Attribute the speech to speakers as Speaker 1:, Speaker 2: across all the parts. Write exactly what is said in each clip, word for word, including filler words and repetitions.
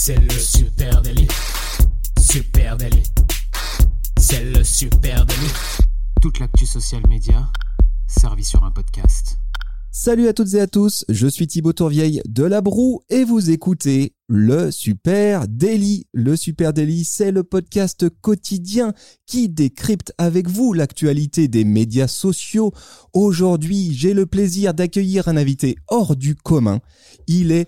Speaker 1: C'est le Super Daily. Super Daily. C'est le Super Daily. Toute l'actu social média servie sur un podcast.
Speaker 2: Salut à toutes et à tous, je suis Thibaut Tourvieille de La Broue et vous écoutez le Super Daily. Le Super Daily, c'est le podcast quotidien qui décrypte avec vous l'actualité des médias sociaux. Aujourd'hui, j'ai le plaisir d'accueillir un invité hors du commun. Il est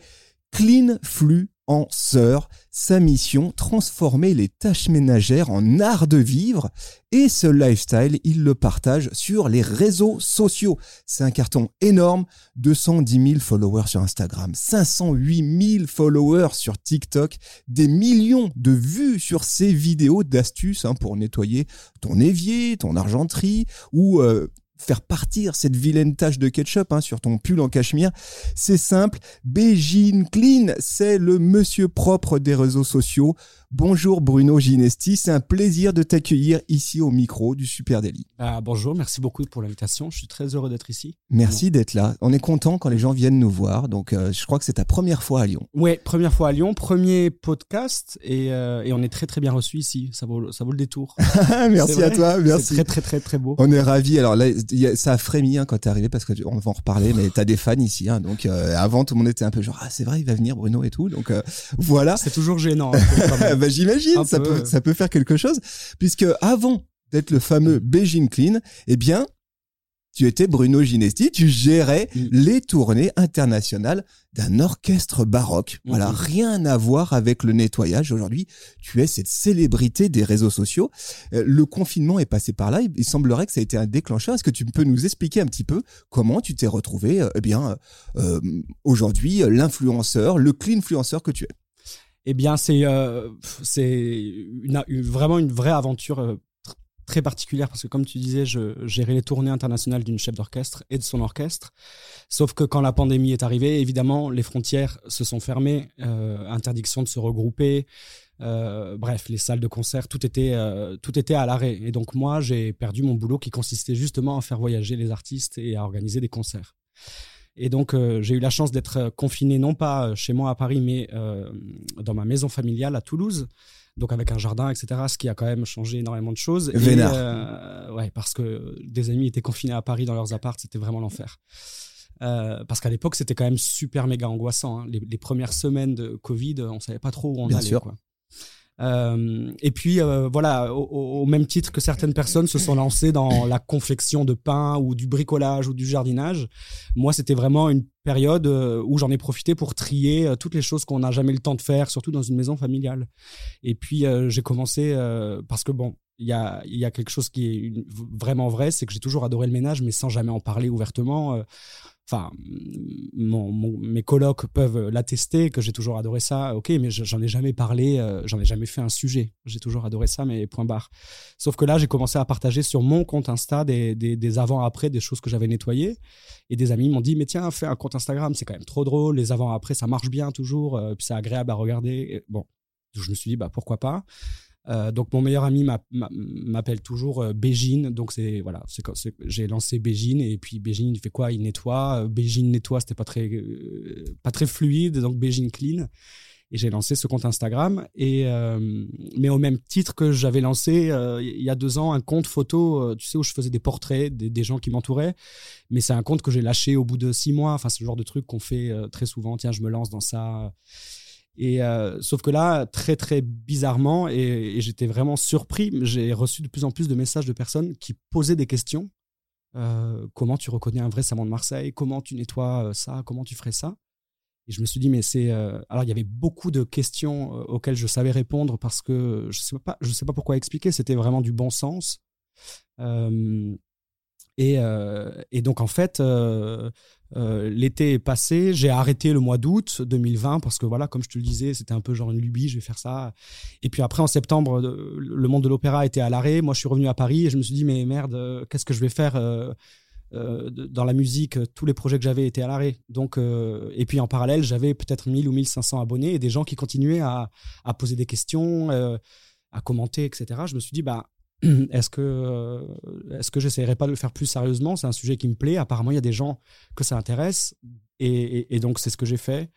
Speaker 2: Cleanfluenceur. Sa mission, transformer les tâches ménagères en art de vivre. Et ce lifestyle, il le partage sur les réseaux sociaux. C'est un carton énorme, deux cent dix mille followers sur Instagram, cinq cent huit mille followers sur TikTok, des millions de vues sur ses vidéos d'astuces hein, pour nettoyer ton évier, ton argenterie ou... Euh, faire partir cette vilaine tache de ketchup hein, sur ton pull en cachemire. C'est simple, Beijing Clean, c'est le monsieur propre des réseaux sociaux. Bonjour Bruno Ginesti, c'est un plaisir de t'accueillir ici au micro du Super Daily.
Speaker 3: Ah, bonjour, merci beaucoup pour l'invitation, je suis très heureux d'être ici.
Speaker 2: Merci d'être là, on est content quand les gens viennent nous voir, donc euh, je crois que c'est ta première fois à Lyon.
Speaker 3: Oui, première fois à Lyon, premier podcast et, euh, et on est très très bien reçus ici, ça vaut, ça vaut le détour.
Speaker 2: Merci à toi, merci.
Speaker 3: C'est très très très très beau.
Speaker 2: On est ravis, alors là ça a frémi hein, quand t'es arrivé parce qu'on va en reparler, mais t'as des fans ici, hein, donc euh, avant tout le monde était un peu genre ah c'est vrai il va venir Bruno et tout, donc euh, voilà.
Speaker 3: C'est toujours gênant. Un peu, quand même.
Speaker 2: Bah, j'imagine,
Speaker 3: un
Speaker 2: ça
Speaker 3: peu,
Speaker 2: peut,
Speaker 3: euh...
Speaker 2: ça peut faire quelque chose, puisque avant d'être le fameux Beijing Clean, eh bien, tu étais Bruno Ginesti, tu gérais mmh. les tournées internationales d'un orchestre baroque. Mmh. Voilà, rien à voir avec le nettoyage. Aujourd'hui, tu es cette célébrité des réseaux sociaux. Euh, le confinement est passé par là. Il, il semblerait que ça a été un déclencheur. Est-ce que tu peux nous expliquer un petit peu comment tu t'es retrouvé, euh, eh bien, euh, aujourd'hui, l'influenceur, le cleanfluenceur que tu es?
Speaker 3: Eh bien, c'est euh, c'est une, une, vraiment une vraie aventure euh, tr- très particulière parce que, comme tu disais, je gérais les tournées internationales d'une chef d'orchestre et de son orchestre. Sauf que quand la pandémie est arrivée, évidemment, les frontières se sont fermées, euh, interdiction de se regrouper, euh, bref, les salles de concert, tout était, euh, tout était à l'arrêt. Et donc, moi, j'ai perdu mon boulot qui consistait justement à faire voyager les artistes et à organiser des concerts. Et donc, euh, j'ai eu la chance d'être confiné, non pas chez moi à Paris, mais euh, dans ma maison familiale à Toulouse, donc avec un jardin, et cetera, ce qui a quand même changé énormément de choses.
Speaker 2: Vénard.
Speaker 3: Et, euh, ouais, parce que des amis étaient confinés à Paris dans leurs apparts, c'était vraiment l'enfer. Euh, parce qu'à l'époque, c'était quand même super méga angoissant. Hein. Les, les premières semaines de Covid, on ne savait pas trop où on
Speaker 2: Bien
Speaker 3: allait.
Speaker 2: Sûr.
Speaker 3: Quoi. Euh, et puis euh, voilà, au, au même titre que certaines personnes se sont lancées dans la confection de pain ou du bricolage ou du jardinage, moi c'était vraiment une période où j'en ai profité pour trier toutes les choses qu'on n'a jamais le temps de faire, surtout dans une maison familiale. Et puis euh, j'ai commencé euh, parce que bon, il y a, il y a quelque chose qui est une, vraiment vrai, c'est que j'ai toujours adoré le ménage, mais sans jamais en parler ouvertement. Euh, Enfin, mon, mon, mes colocs peuvent l'attester que j'ai toujours adoré ça. Ok, mais j'en ai jamais parlé, euh, j'en ai jamais fait un sujet. J'ai toujours adoré ça, mais point barre. Sauf que là, j'ai commencé à partager sur mon compte Insta des, des, des avant-après, des choses que j'avais nettoyées. Et des amis m'ont dit, mais tiens, fais un compte Instagram, c'est quand même trop drôle. Les avant-après, ça marche bien toujours, euh, puis c'est agréable à regarder. Et bon, je me suis dit, bah pourquoi pas. Euh, donc mon meilleur ami m'a, m'a, m'appelle toujours euh, Beijing, donc c'est voilà, c'est, c'est, j'ai lancé Beijing et puis Beijing il fait quoi, il nettoie. Euh, Beijing nettoie, c'était pas très euh, pas très fluide, donc Beijing Clean. Et j'ai lancé ce compte Instagram et euh, mais au même titre que j'avais lancé euh, il y a deux ans un compte photo, euh, tu sais où je faisais des portraits des, des gens qui m'entouraient, mais c'est un compte que j'ai lâché au bout de six mois. Enfin c'est le genre de truc qu'on fait euh, très souvent. Tiens, je me lance dans ça. Et euh, sauf que là, très très bizarrement, et, et j'étais vraiment surpris, j'ai reçu de plus en plus de messages de personnes qui posaient des questions. Euh, comment tu reconnais un vrai savon de Marseille ? Comment tu nettoies ça ? Comment tu ferais ça ? Et je me suis dit, mais c'est... Euh... Alors, il y avait beaucoup de questions euh, auxquelles je savais répondre parce que je ne sais pas, je sais pas pourquoi expliquer, c'était vraiment du bon sens. Euh... Et, euh, et donc, en fait... Euh... Euh, l'été est passé, j'ai arrêté le mois d'août deux mille vingt parce que voilà, comme je te le disais, c'était un peu genre une lubie, je vais faire ça. Et puis après en septembre, le monde de l'opéra était à l'arrêt. Moi, je suis revenu à Paris et je me suis dit mais merde, qu'est-ce que je vais faire euh, euh, dans la musique? Tous les projets que j'avais étaient à l'arrêt. Donc euh, et puis en parallèle, j'avais peut-être mille ou mille cinq cents abonnés et des gens qui continuaient à, à poser des questions, euh, à commenter, et cetera. Je me suis dit bah est-ce que euh, est-ce que j'essaierai pas de le faire plus sérieusement? C'est un sujet qui me plaît. Apparemment, il y a des gens que ça intéresse, et, et, et donc c'est ce que j'ai fait.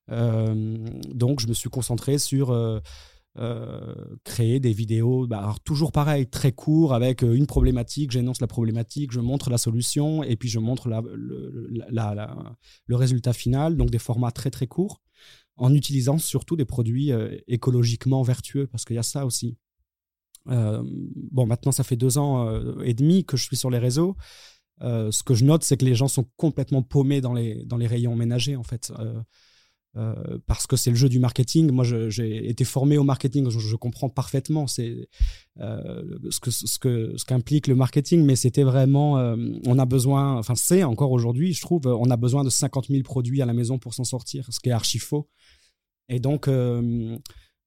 Speaker 3: Euh, donc, je me suis concentré sur euh, euh, créer des vidéos, bah, alors, toujours pareil, très court, avec une problématique. J'énonce la problématique, je montre la solution, et puis je montre la, le, la, la, la, le résultat final. Donc, des formats très très courts, en utilisant surtout des produits euh, écologiquement vertueux, parce qu'il y a ça aussi. Euh, bon, maintenant, ça fait deux ans euh, et demi que je suis sur les réseaux. Euh, ce que je note, c'est que les gens sont complètement paumés dans les, dans les rayons ménagers, en fait. Euh, euh, parce que c'est le jeu du marketing. Moi, je, j'ai été formé au marketing, je, je comprends parfaitement c'est, euh, ce, que, ce, que, ce qu'implique le marketing, mais c'était vraiment... Euh, on a besoin... Enfin, c'est encore aujourd'hui, je trouve, on a besoin de cinquante mille produits à la maison pour s'en sortir, ce qui est archi faux. Et donc, euh,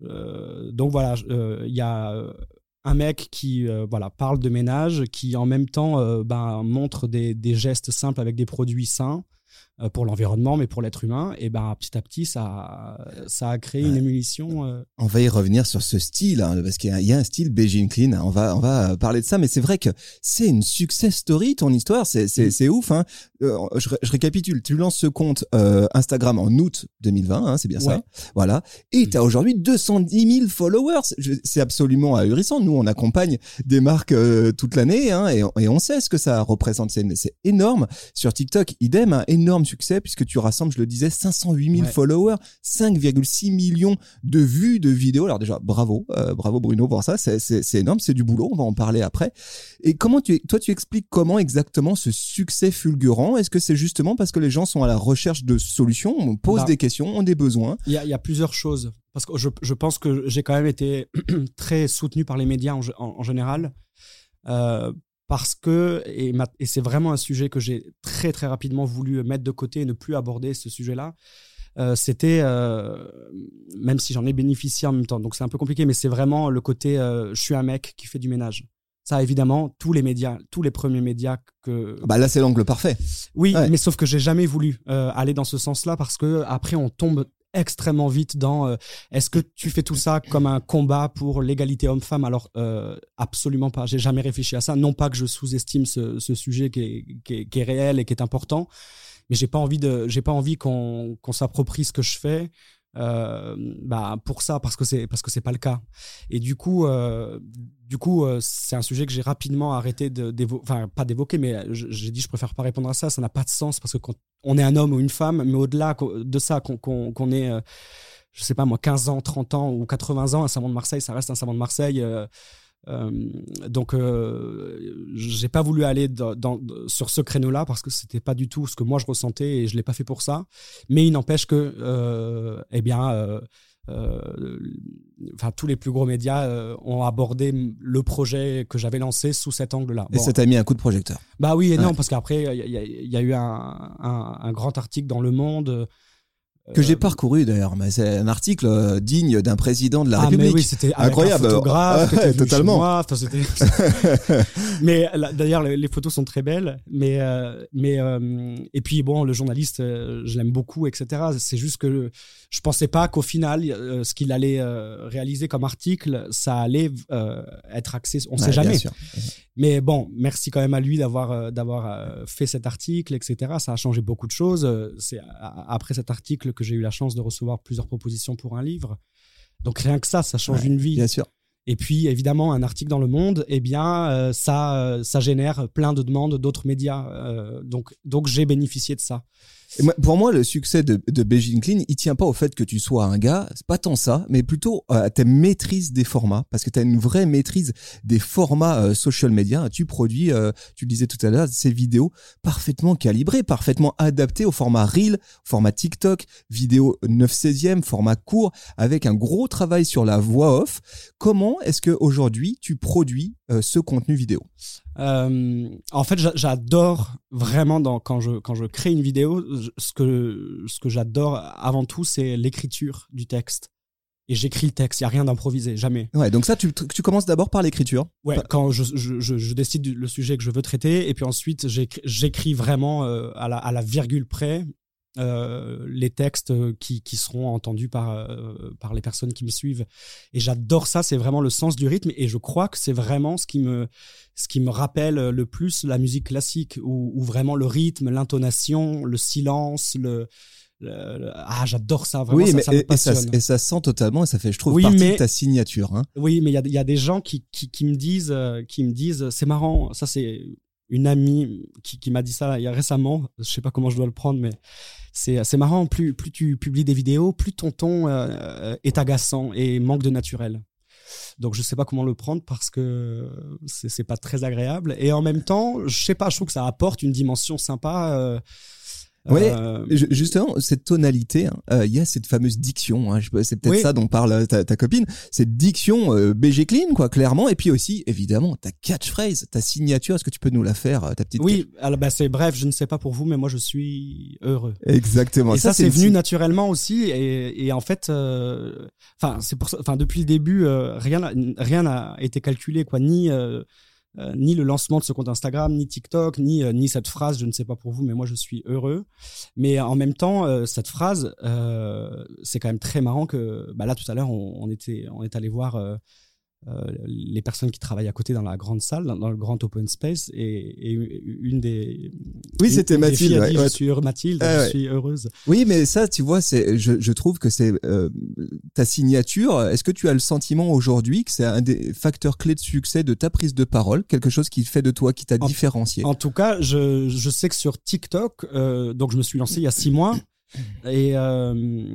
Speaker 3: euh, donc voilà, il euh, y a... un mec qui euh, voilà, parle de ménage, qui en même temps euh, ben, montre des, des gestes simples avec des produits sains euh, pour l'environnement, mais pour l'être humain. Et ben, petit à petit, ça, ça a créé ouais. une émulsion. Euh...
Speaker 2: On va y revenir sur ce style, hein, parce qu'il y a, il y a un style Beijing Clean. On va, on va parler de ça, mais c'est vrai que c'est une success story, ton histoire. C'est, c'est, mmh. c'est ouf. Hein. Euh, je, je récapitule. Tu lances ce compte euh, Instagram en août deux mille vingt, hein, c'est bien ouais. ça. Voilà. Et mmh. tu as aujourd'hui deux cent dix mille followers. Je, c'est absolument ahurissant. Nous, on accompagne des marques euh, toute l'année, hein, et, et on sait ce que ça représente. C'est, c'est énorme. Sur TikTok, idem, un énorme succès, puisque tu rassembles, je le disais, cinq cent huit mille ouais. followers, cinq virgule six millions de vues de vidéos. Alors déjà, bravo, euh, bravo Bruno pour ça. C'est, c'est, c'est énorme, c'est du boulot. On va en parler après. Et comment tu, toi, tu expliques comment exactement ce succès fulgurant? Est-ce que c'est justement parce que les gens sont à la recherche de solutions, on pose bah, des questions, ont des besoins? Il
Speaker 3: y a, y a plusieurs choses. Parce que je, je pense que j'ai quand même été très soutenu par les médias en, en, en général. Euh, parce que, et, ma, et c'est vraiment un sujet que j'ai très très rapidement voulu mettre de côté et ne plus aborder ce sujet-là. Euh, c'était, euh, même si j'en ai bénéficié en même temps, donc c'est un peu compliqué, mais c'est vraiment le côté euh, je suis un mec qui fait du ménage. Ça, évidemment, tous les médias, tous les premiers médias que...
Speaker 2: Bah là, c'est l'angle parfait.
Speaker 3: Oui,
Speaker 2: ouais.
Speaker 3: mais sauf que j'ai jamais voulu euh, aller dans ce sens-là, parce que après on tombe extrêmement vite dans euh, est-ce que tu fais tout ça comme un combat pour l'égalité homme-femme? Alors euh, absolument pas, j'ai jamais réfléchi à ça. Non pas que je sous-estime ce, ce sujet qui est, qui, est, qui est réel et qui est important, mais j'ai pas envie de, j'ai pas envie qu'on, qu'on s'approprie ce que je fais. Euh, bah pour ça, parce que c'est parce que c'est pas le cas. Et du coup, euh, du coup, euh, c'est un sujet que j'ai rapidement arrêté de, d'évo- enfin pas d'évoquer, mais j'ai dit je préfère pas répondre à ça. Ça n'a pas de sens, parce que quand on est un homme ou une femme, mais au-delà de ça, qu'on, qu'on, qu'on ait, euh, je sais pas moi, quinze ans, trente ans ou quatre-vingts ans, un savon de Marseille, ça reste un savon de Marseille. Euh, Euh, donc euh, j'ai pas voulu aller dans, dans, sur ce créneau-là, parce que c'était pas du tout ce que moi je ressentais, et je l'ai pas fait pour ça. Mais il n'empêche que euh, eh bien euh, euh, enfin tous les plus gros médias euh, ont abordé le projet que j'avais lancé sous cet angle-là.
Speaker 2: Et bon, ça t'a mis un coup de projecteur?
Speaker 3: Bah oui et
Speaker 2: ouais.
Speaker 3: non, parce qu'après il y, y, y a eu un, un, un grand article dans Le Monde
Speaker 2: que j'ai parcouru d'ailleurs, mais c'est un article digne d'un président de la ah, République.
Speaker 3: Mais oui, c'était
Speaker 2: incroyable.
Speaker 3: Un photographe,
Speaker 2: ah, ouais, totalement.
Speaker 3: Moi, c'était... mais là, d'ailleurs, les photos sont très belles. Mais, euh, mais euh, et puis bon, le journaliste, euh, je l'aime beaucoup, et cetera. C'est juste que je pensais pas qu'au final, euh, ce qu'il allait euh, réaliser comme article, ça allait euh, être axé. On ne ouais, sait jamais. Bien sûr. Mais bon, merci quand même à lui d'avoir euh, d'avoir euh, fait cet article, et cetera. Ça a changé beaucoup de choses. C'est après cet article que j'ai eu la chance de recevoir plusieurs propositions pour un livre. Donc rien que ça, ça change ouais, une vie.
Speaker 2: Bien sûr.
Speaker 3: Et puis évidemment, un article dans Le Monde, eh bien, euh, ça, euh, ça génère plein de demandes d'autres médias. Euh, donc, donc j'ai bénéficié de ça.
Speaker 2: Et moi, pour moi, le succès de, de Beijing Clean, il tient pas au fait que tu sois un gars, c'est pas tant ça, mais plutôt à ta maîtrise des formats, parce que tu as une vraie maîtrise des formats euh, social media. Tu produis, euh, tu le disais tout à l'heure, ces vidéos parfaitement calibrées, parfaitement adaptées au format Reel, au format TikTok, vidéo neuf seizième, format court, avec un gros travail sur la voix off. Comment est-ce que aujourd'hui tu produis euh, ce contenu vidéo?
Speaker 3: Euh, en fait, j'adore vraiment dans, quand je quand je crée une vidéo, ce que ce que j'adore avant tout, c'est l'écriture du texte. Et j'écris le texte, il y a rien d'improvisé, jamais.
Speaker 2: Ouais, donc ça, tu tu commences d'abord par l'écriture.
Speaker 3: Ouais, par... quand je, je je je décide le sujet que je veux traiter, et puis ensuite j'écris, j'écris vraiment euh, à la à la virgule près. euh, les textes qui, qui seront entendus par, euh, par les personnes qui me suivent. Et j'adore ça, c'est vraiment le sens du rythme. Et je crois que c'est vraiment ce qui me, ce qui me rappelle le plus la musique classique, où, où vraiment le rythme, l'intonation, le silence, le... Le, le, ah, j'adore ça, vraiment,
Speaker 2: oui,
Speaker 3: ça,
Speaker 2: mais
Speaker 3: ça me
Speaker 2: et, et, ça,
Speaker 3: passionne.
Speaker 2: et ça sent totalement, et ça fait, je trouve,
Speaker 3: oui,
Speaker 2: partie
Speaker 3: mais,
Speaker 2: de ta signature. Hein.
Speaker 3: Oui, mais il y a, y a des gens qui, qui, qui me disent, euh, qui me disent, c'est marrant, ça c'est une amie qui, qui m'a dit ça il y a récemment, je sais pas comment je dois le prendre, mais c'est, c'est marrant, plus, plus tu publies des vidéos, plus ton ton euh, est agaçant et manque de naturel. Donc je sais pas comment le prendre parce que c'est, c'est pas très agréable. Et en même temps, je sais pas, je trouve que ça apporte une dimension sympa. Euh,
Speaker 2: Oui,
Speaker 3: euh,
Speaker 2: justement, cette tonalité, il hein, euh, y a cette fameuse diction, hein, c'est peut-être oui. ça dont parle ta, ta copine, cette diction euh, B G Clean, quoi, clairement, et puis aussi, évidemment, ta catchphrase, ta signature, est-ce que tu peux nous la faire, ta petite
Speaker 3: Oui, catch... alors bah, c'est bref, je ne sais pas pour vous, mais moi je suis heureux.
Speaker 2: Exactement.
Speaker 3: Et ça, ça c'est, c'est venu
Speaker 2: une...
Speaker 3: naturellement aussi, et, et en fait, enfin, euh, c'est pour ça, enfin, depuis le début, euh, rien, rien n'a été calculé, quoi, ni... Euh, Euh, ni le lancement de ce compte Instagram, ni TikTok, ni euh, ni cette phrase, je ne sais pas pour vous, mais moi je suis heureux. Mais en même temps, euh, cette phrase, euh, c'est quand même très marrant que, bah là tout à l'heure, on, on était on est allé voir euh, euh, les personnes qui travaillent à côté dans la grande salle, dans, dans le grand open space, et, et une des
Speaker 2: oui
Speaker 3: une,
Speaker 2: c'était
Speaker 3: une
Speaker 2: Mathilde,
Speaker 3: des
Speaker 2: ouais,
Speaker 3: a dit,
Speaker 2: ouais.
Speaker 3: je suis heureux, Mathilde,
Speaker 2: ah,
Speaker 3: je
Speaker 2: ouais.
Speaker 3: suis heureuse.
Speaker 2: Oui, mais ça, tu vois, c'est je je trouve que c'est euh, ta signature. Est-ce que tu as le sentiment aujourd'hui que c'est un des facteurs clés de succès de ta prise de parole, quelque chose qui fait de toi, qui t'a
Speaker 3: en,
Speaker 2: différencié?
Speaker 3: En tout cas, je je sais que sur TikTok, euh, donc je me suis lancé il y a six mois. Et, euh,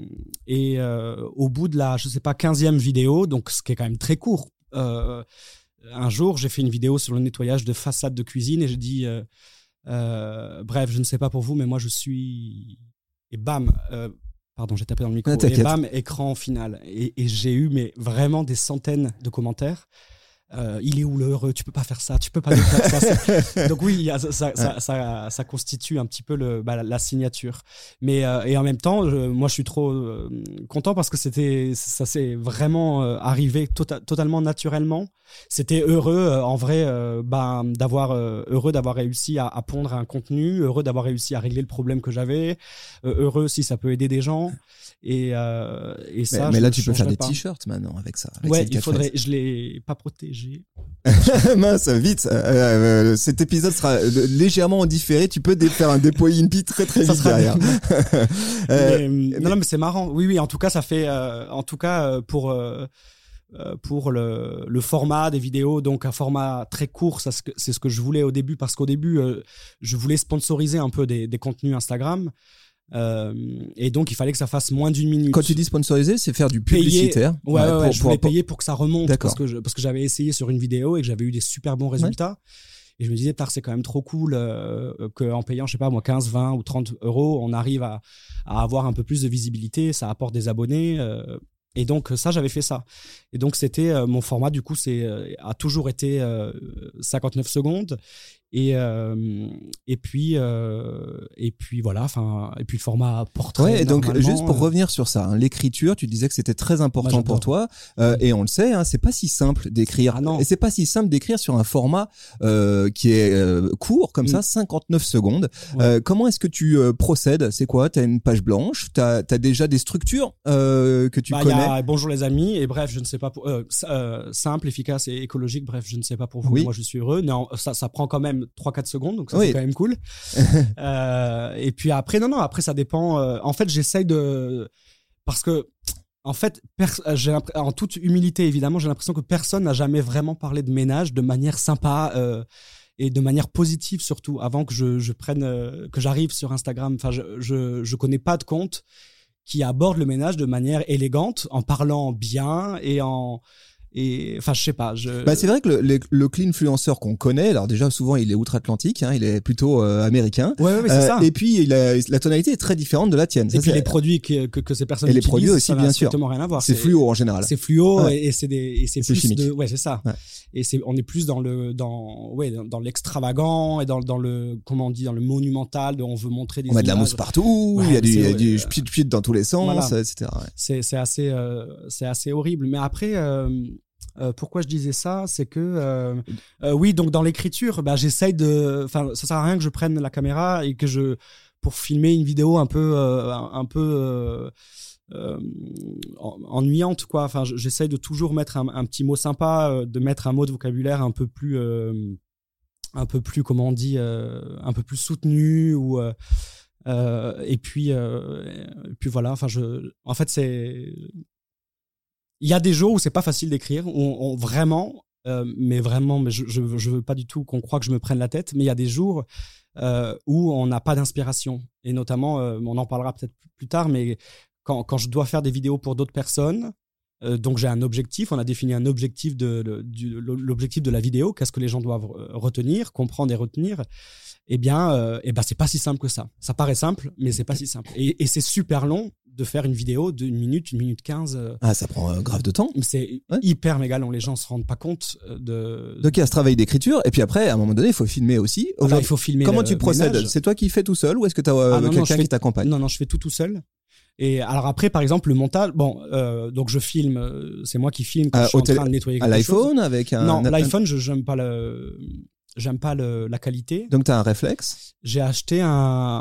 Speaker 3: et euh, au bout de la, je sais pas, quinzième vidéo, donc ce qui est quand même très court, euh, un jour, j'ai fait une vidéo sur le nettoyage de façade de cuisine et j'ai dit, euh, euh, bref, je ne sais pas pour vous, mais moi je suis... Et bam, euh, pardon, j'ai tapé dans le micro,
Speaker 2: ah,
Speaker 3: et bam, écran final. Et, et j'ai eu mais, vraiment des centaines de commentaires. Euh, il est où le heureux? Tu peux pas faire ça, tu peux pas faire ça. C'est... Donc oui, ça, ça, ça, ça, ça constitue un petit peu le, bah, la, la signature. Mais euh, et en même temps, je, moi je suis trop euh, content parce que c'était, ça s'est vraiment euh, arrivé tota, totalement naturellement. C'était heureux euh, en vrai, euh, bah, d'avoir euh, heureux d'avoir réussi à, à pondre un contenu, heureux d'avoir réussi à régler le problème que j'avais, euh, heureux si ça peut aider des gens. Et, euh, et ça,
Speaker 2: mais, mais là, tu peux faire des
Speaker 3: pas.
Speaker 2: t-shirts maintenant avec ça. Avec
Speaker 3: ouais, il faudrait. Je l'ai pas protégé.
Speaker 2: Mince, vite. Euh, euh, cet épisode sera légèrement en différé. Tu peux faire un dépôt I N P I très très vite derrière.
Speaker 3: euh, mais, mais... Non, non, mais c'est marrant. Oui, oui. En tout cas, ça fait. Euh, en tout cas, pour. Euh, pour le, le format des vidéos, donc un format très court, ça, c'est ce que je voulais au début, parce qu'au début, euh, je voulais sponsoriser un peu des, des contenus Instagram. Euh, et donc il fallait que ça fasse moins d'une minute.
Speaker 2: Quand tu dis sponsoriser, c'est faire du publicitaire.
Speaker 3: Payer, ouais, ouais, ouais,
Speaker 2: pour,
Speaker 3: je
Speaker 2: pour,
Speaker 3: voulais
Speaker 2: pour...
Speaker 3: payer pour que ça remonte.
Speaker 2: D'accord.
Speaker 3: parce que je, parce que j'avais essayé sur une vidéo et que j'avais eu des super bons résultats. Ouais. Et je me disais, c'est quand même trop cool euh, qu'en payant, je sais pas moi, quinze, vingt ou trente euros, on arrive à, à avoir un peu plus de visibilité, ça apporte des abonnés. Euh, Et donc ça, j'avais fait ça. Et donc c'était euh, mon format, du coup, c'est euh, a toujours été euh, cinquante-neuf secondes. Et euh, et puis euh, et puis voilà, enfin et puis le format portrait.
Speaker 2: Ouais, et donc juste pour
Speaker 3: euh...
Speaker 2: revenir sur ça, hein, l'écriture, tu disais que c'était très important
Speaker 3: Moi,
Speaker 2: pour toi, euh, et on le sait, hein, c'est pas si simple d'écrire.
Speaker 3: Ah non.
Speaker 2: Et c'est pas si simple d'écrire sur un format euh, qui est euh, court comme mm. ça, cinquante-neuf secondes. Ouais. Euh, comment est-ce que tu euh, procèdes? C'est quoi? T'as une page blanche? T'as t'as déjà des structures euh, que tu
Speaker 3: bah,
Speaker 2: connais?
Speaker 3: Y a, bonjour les amis, et bref, je ne sais pas pour euh, euh, simple, efficace et écologique. Bref, je ne sais pas pour vous. Oui. Moi, je suis heureux. Non, ça ça prend quand même trois quatre secondes, donc ça oui. c'est quand même cool. euh, et puis après, non, non, après ça dépend. Euh, en fait, j'essaye de... Parce que, en fait, pers- j'ai en toute humilité, évidemment, j'ai l'impression que personne n'a jamais vraiment parlé de ménage de manière sympa euh, et de manière positive surtout, avant que je, je prenne, euh, que j'arrive sur Instagram. Enfin, je, je, je connais pas de compte qui aborde le ménage de manière élégante, en parlant bien et en... Et enfin, je sais pas. Je...
Speaker 2: Bah, c'est vrai que le, le, le clean influenceur qu'on connaît, alors déjà souvent il est outre-Atlantique, hein, il est plutôt euh, américain.
Speaker 3: Ouais, ouais, mais c'est
Speaker 2: euh,
Speaker 3: ça.
Speaker 2: Et puis il a, la tonalité est très différente de la tienne.
Speaker 3: Et
Speaker 2: ça,
Speaker 3: puis
Speaker 2: c'est...
Speaker 3: les produits que, que, que ces personnes
Speaker 2: et les
Speaker 3: utilisent,
Speaker 2: produits aussi,
Speaker 3: ça n'a
Speaker 2: bien sûr.
Speaker 3: strictement rien à voir.
Speaker 2: C'est, c'est fluo en général.
Speaker 3: C'est fluo
Speaker 2: ouais.
Speaker 3: et, et c'est des et c'est,
Speaker 2: c'est
Speaker 3: plus
Speaker 2: chimique.
Speaker 3: de ouais c'est ça.
Speaker 2: Ouais.
Speaker 3: Et c'est on est plus dans le dans ouais dans, dans l'extravagant et dans dans le comment on dit dans le monumental, de, on veut montrer des.
Speaker 2: On met de la mousse partout, ouais, il y a du, y a du
Speaker 3: ouais,
Speaker 2: pit pit dans tous les sens,
Speaker 3: voilà.
Speaker 2: et cetera. Ouais.
Speaker 3: C'est c'est assez euh, c'est assez horrible. Mais après. Euh, Euh, pourquoi je disais ça, c'est que euh, euh, oui, donc dans l'écriture, bah j'essaye de, enfin ça sert à rien que je prenne la caméra et que je pour filmer une vidéo un peu euh, un, un peu euh, euh, ennuyante quoi. Enfin, j'essaye de toujours mettre un, un petit mot sympa, de mettre un mot de vocabulaire un peu plus euh, un peu plus comment on dit euh, un peu plus soutenu ou euh, euh, et puis euh, et puis voilà. Enfin, je en fait c'est il y a des jours où c'est pas facile d'écrire, où on, on vraiment euh, mais vraiment mais je, je je veux pas du tout qu'on croie que je me prenne la tête, mais il y a des jours euh, où on n'a pas d'inspiration et notamment euh, on en parlera peut-être plus tard, mais quand quand je dois faire des vidéos pour d'autres personnes. Euh, donc j'ai un objectif, on a défini un objectif de, de, de l'objectif de la vidéo, qu'est-ce que les gens doivent retenir, comprendre et retenir. Eh bien, euh, eh ben c'est pas si simple que ça. Ça paraît simple, mais c'est pas si simple. Et, et c'est super long de faire une vidéo d'une minute, une minute quinze. Euh,
Speaker 2: ah, ça prend euh, grave de temps.
Speaker 3: C'est ouais. hyper méga long. Les gens se rendent pas compte de.
Speaker 2: Donc il y a ce travail d'écriture, et puis après, à un moment donné, il faut filmer aussi.
Speaker 3: Alors, il faut filmer.
Speaker 2: Comment
Speaker 3: le,
Speaker 2: tu procèdes?
Speaker 3: ménage.
Speaker 2: C'est toi qui fais tout seul, ou est-ce que tu as euh, ah, quelqu'un qui t'accompagne?
Speaker 3: Non, non, je fais tout tout seul. Et alors après, par exemple, le montage, bon, euh, donc je filme, euh, c'est moi qui filme quand euh, je suis en train de nettoyer quelque
Speaker 2: chose. À l'iPhone
Speaker 3: chose.
Speaker 2: avec un.
Speaker 3: Non, un... l'iPhone, je j'aime pas le, j'aime pas le, la qualité.
Speaker 2: Donc t'as un réflexe.
Speaker 3: J'ai acheté un,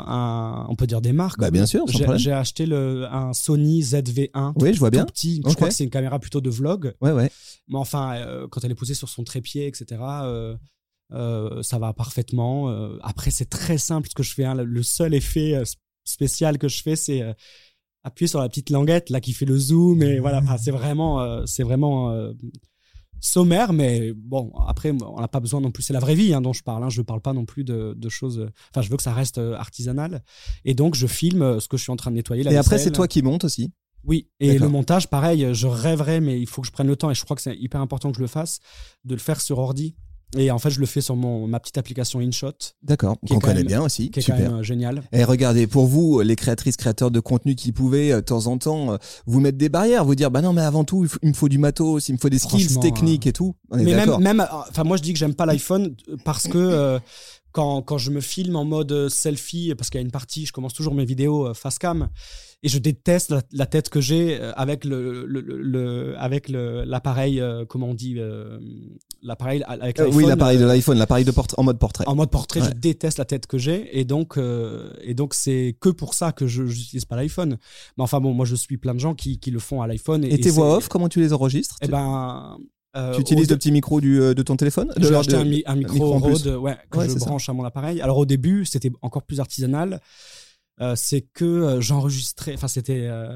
Speaker 3: un, on peut dire des marques.
Speaker 2: Bah bien sûr.
Speaker 3: J'ai, j'ai acheté le un Sony Z V un.
Speaker 2: Oui, je vois bien.
Speaker 3: Tout petit.
Speaker 2: Okay.
Speaker 3: Je crois que c'est une caméra plutôt de vlog.
Speaker 2: Ouais, ouais.
Speaker 3: Mais enfin, euh, quand elle est posée sur son trépied, et cetera. Euh, euh, ça va parfaitement. Euh, après, c'est très simple ce que je fais. Hein. Le seul effet euh, spécial que je fais, c'est euh, appuyer sur la petite languette là qui fait le zoom et voilà. Enfin, c'est vraiment, euh, c'est vraiment euh, sommaire, mais bon. Après, on n'a pas besoin non plus. C'est la vraie vie hein, dont je parle. Hein. Je parle pas non plus de, de choses. Enfin, je veux que ça reste artisanal. Et donc, je filme ce que je suis en train de nettoyer. La
Speaker 2: et
Speaker 3: vaisselle.
Speaker 2: Après, c'est toi qui montes aussi.
Speaker 3: Oui, et D'accord. Le montage, pareil. Je rêverais, mais il faut que je prenne le temps. Et je crois que c'est hyper important que je le fasse, de le faire sur ordi. Et en fait, je le fais sur mon, ma petite application InShot.
Speaker 2: D'accord, qu'on connaît même, bien aussi.
Speaker 3: Qui est
Speaker 2: Super.
Speaker 3: Quand même génial.
Speaker 2: Et regardez, pour vous, les créatrices, créateurs de contenu qui pouvaient, de temps en temps, vous mettre des barrières, vous dire, bah non, mais avant tout, il, faut, il me faut du matos, il me faut des skills techniques euh... et tout. On est
Speaker 3: mais
Speaker 2: d'accord.
Speaker 3: même, même, enfin, moi, je dis que j'aime pas l'iPhone parce que euh, quand, quand je me filme en mode selfie, parce qu'il y a une partie, je commence toujours mes vidéos euh, face cam. Et je déteste la, la tête que j'ai avec le, le, le, le avec le l'appareil euh, comment on dit euh, l'appareil avec l'iPhone.
Speaker 2: Euh, oui, l'appareil de l'iPhone, l'appareil de portrait en mode portrait.
Speaker 3: En mode portrait,
Speaker 2: ouais.
Speaker 3: Je déteste la tête que j'ai et donc euh, et donc c'est que pour ça que je n'utilise pas l'iPhone. Mais enfin bon, moi je suis plein de gens qui qui le font à l'iPhone. Et,
Speaker 2: et tes
Speaker 3: et
Speaker 2: voix off, comment tu les enregistres?
Speaker 3: Eh ben
Speaker 2: Euh, tu utilises le petit micro du, de ton téléphone?
Speaker 3: de J'ai acheté de, un, mi- un micro, micro Rode ouais, que
Speaker 2: ouais,
Speaker 3: je branche ça. À mon appareil. Alors au début, c'était encore plus artisanal. Euh, c'est que euh, j'enregistrais, enfin c'était, euh,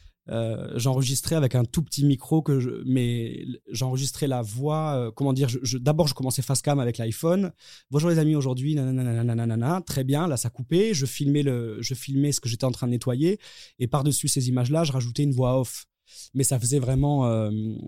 Speaker 3: euh, j'enregistrais avec un tout petit micro que, je, mais j'enregistrais la voix. Euh, comment dire je, je, D'abord, je commençais face cam avec l'iPhone. Bonjour les amis, aujourd'hui, nanana, nanana, très bien. Là, ça coupait. Je filmais le, je filmais ce que j'étais en train de nettoyer et par-dessus ces images-là, je rajoutais une voix off. Mais ça faisait vraiment, euh,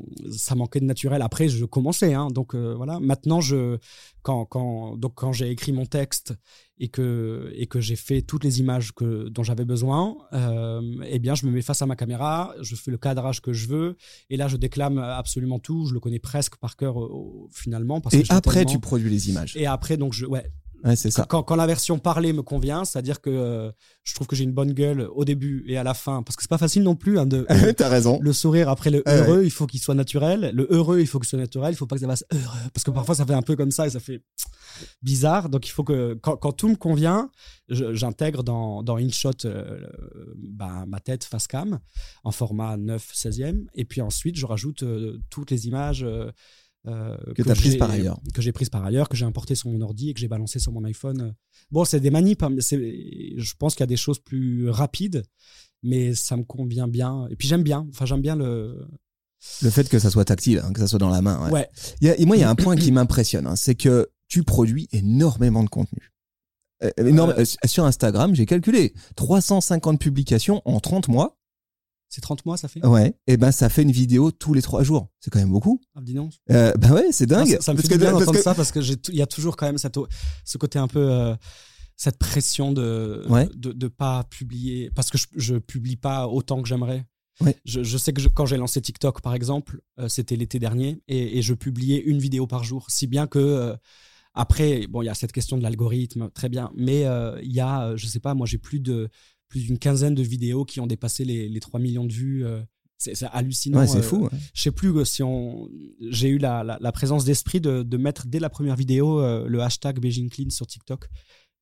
Speaker 3: ça manquait de naturel. Après, je commençais, hein, donc euh, voilà. Maintenant, je, quand, quand, donc quand j'ai écrit mon texte et que et que j'ai fait toutes les images que dont j'avais besoin, euh, eh bien, je me mets face à ma caméra, je fais le cadrage que je veux, et là, je déclame absolument tout. Je le connais presque par cœur euh, finalement. Parce
Speaker 2: et
Speaker 3: que
Speaker 2: après,
Speaker 3: tellement...
Speaker 2: tu produis les images.
Speaker 3: Et après, donc je, ouais.
Speaker 2: Ouais, c'est ça.
Speaker 3: Quand, quand la version parlée me convient, c'est-à-dire que euh, je trouve que j'ai une bonne gueule au début et à la fin, parce que c'est pas facile non plus hein, de.
Speaker 2: T'as raison.
Speaker 3: Le sourire après le heureux,
Speaker 2: ouais.
Speaker 3: Il faut qu'il soit naturel. Le heureux, il faut qu'il soit naturel. Il faut pas que ça fasse heureux, parce que parfois ça fait un peu comme ça et ça fait bizarre. Donc il faut que quand, quand tout me convient, je, j'intègre dans dans InShot euh, bah, ma tête face cam en format neuf seizième, et puis ensuite je rajoute euh, toutes les images. Euh, Euh,
Speaker 2: que, que tu as prises par ailleurs.
Speaker 3: Que j'ai prises par ailleurs, que j'ai importé sur mon ordi et que j'ai balancé sur mon iPhone. Bon, c'est des manips, hein, c'est, je pense qu'il y a des choses plus rapides, mais ça me convient bien. Et puis j'aime bien, enfin j'aime bien le...
Speaker 2: Le fait que ça soit tactile, hein, que ça soit dans la main. Ouais.
Speaker 3: ouais.
Speaker 2: Il y a, et moi, il y a un point qui m'impressionne, hein, c'est que tu produis énormément de contenu. Euh, énorme, euh, sur Instagram, j'ai calculé trois cent cinquante publications en trente mois.
Speaker 3: C'est trente mois, ça fait?
Speaker 2: Ouais. Et ben, ça fait une vidéo tous les trois jours. C'est quand même beaucoup.
Speaker 3: Ah, dis donc.
Speaker 2: Euh, bah ouais, c'est dingue.
Speaker 3: Non, ça, ça me
Speaker 2: parce
Speaker 3: fait
Speaker 2: que,
Speaker 3: bien
Speaker 2: parce
Speaker 3: d'entendre
Speaker 2: que...
Speaker 3: ça parce que j'ai, il y a toujours quand même cette, ce côté un peu, euh, cette pression de,
Speaker 2: ouais.
Speaker 3: de, de pas publier, parce que je, je publie pas autant que j'aimerais.
Speaker 2: Ouais.
Speaker 3: Je, je sais que je, quand j'ai lancé TikTok, par exemple, euh, c'était l'été dernier, et, et je publiais une vidéo par jour, si bien que euh, après, bon, il y a cette question de l'algorithme, très bien, mais il euh, y a, je sais pas, moi j'ai plus de plus d'une quinzaine de vidéos qui ont dépassé les, les trois millions de vues. Euh, c'est, c'est hallucinant.
Speaker 2: Ouais, c'est fou. Ouais.
Speaker 3: Euh, je sais plus si on, j'ai eu la, la, la présence d'esprit de, de mettre dès la première vidéo euh, le hashtag Beijing Clean sur TikTok.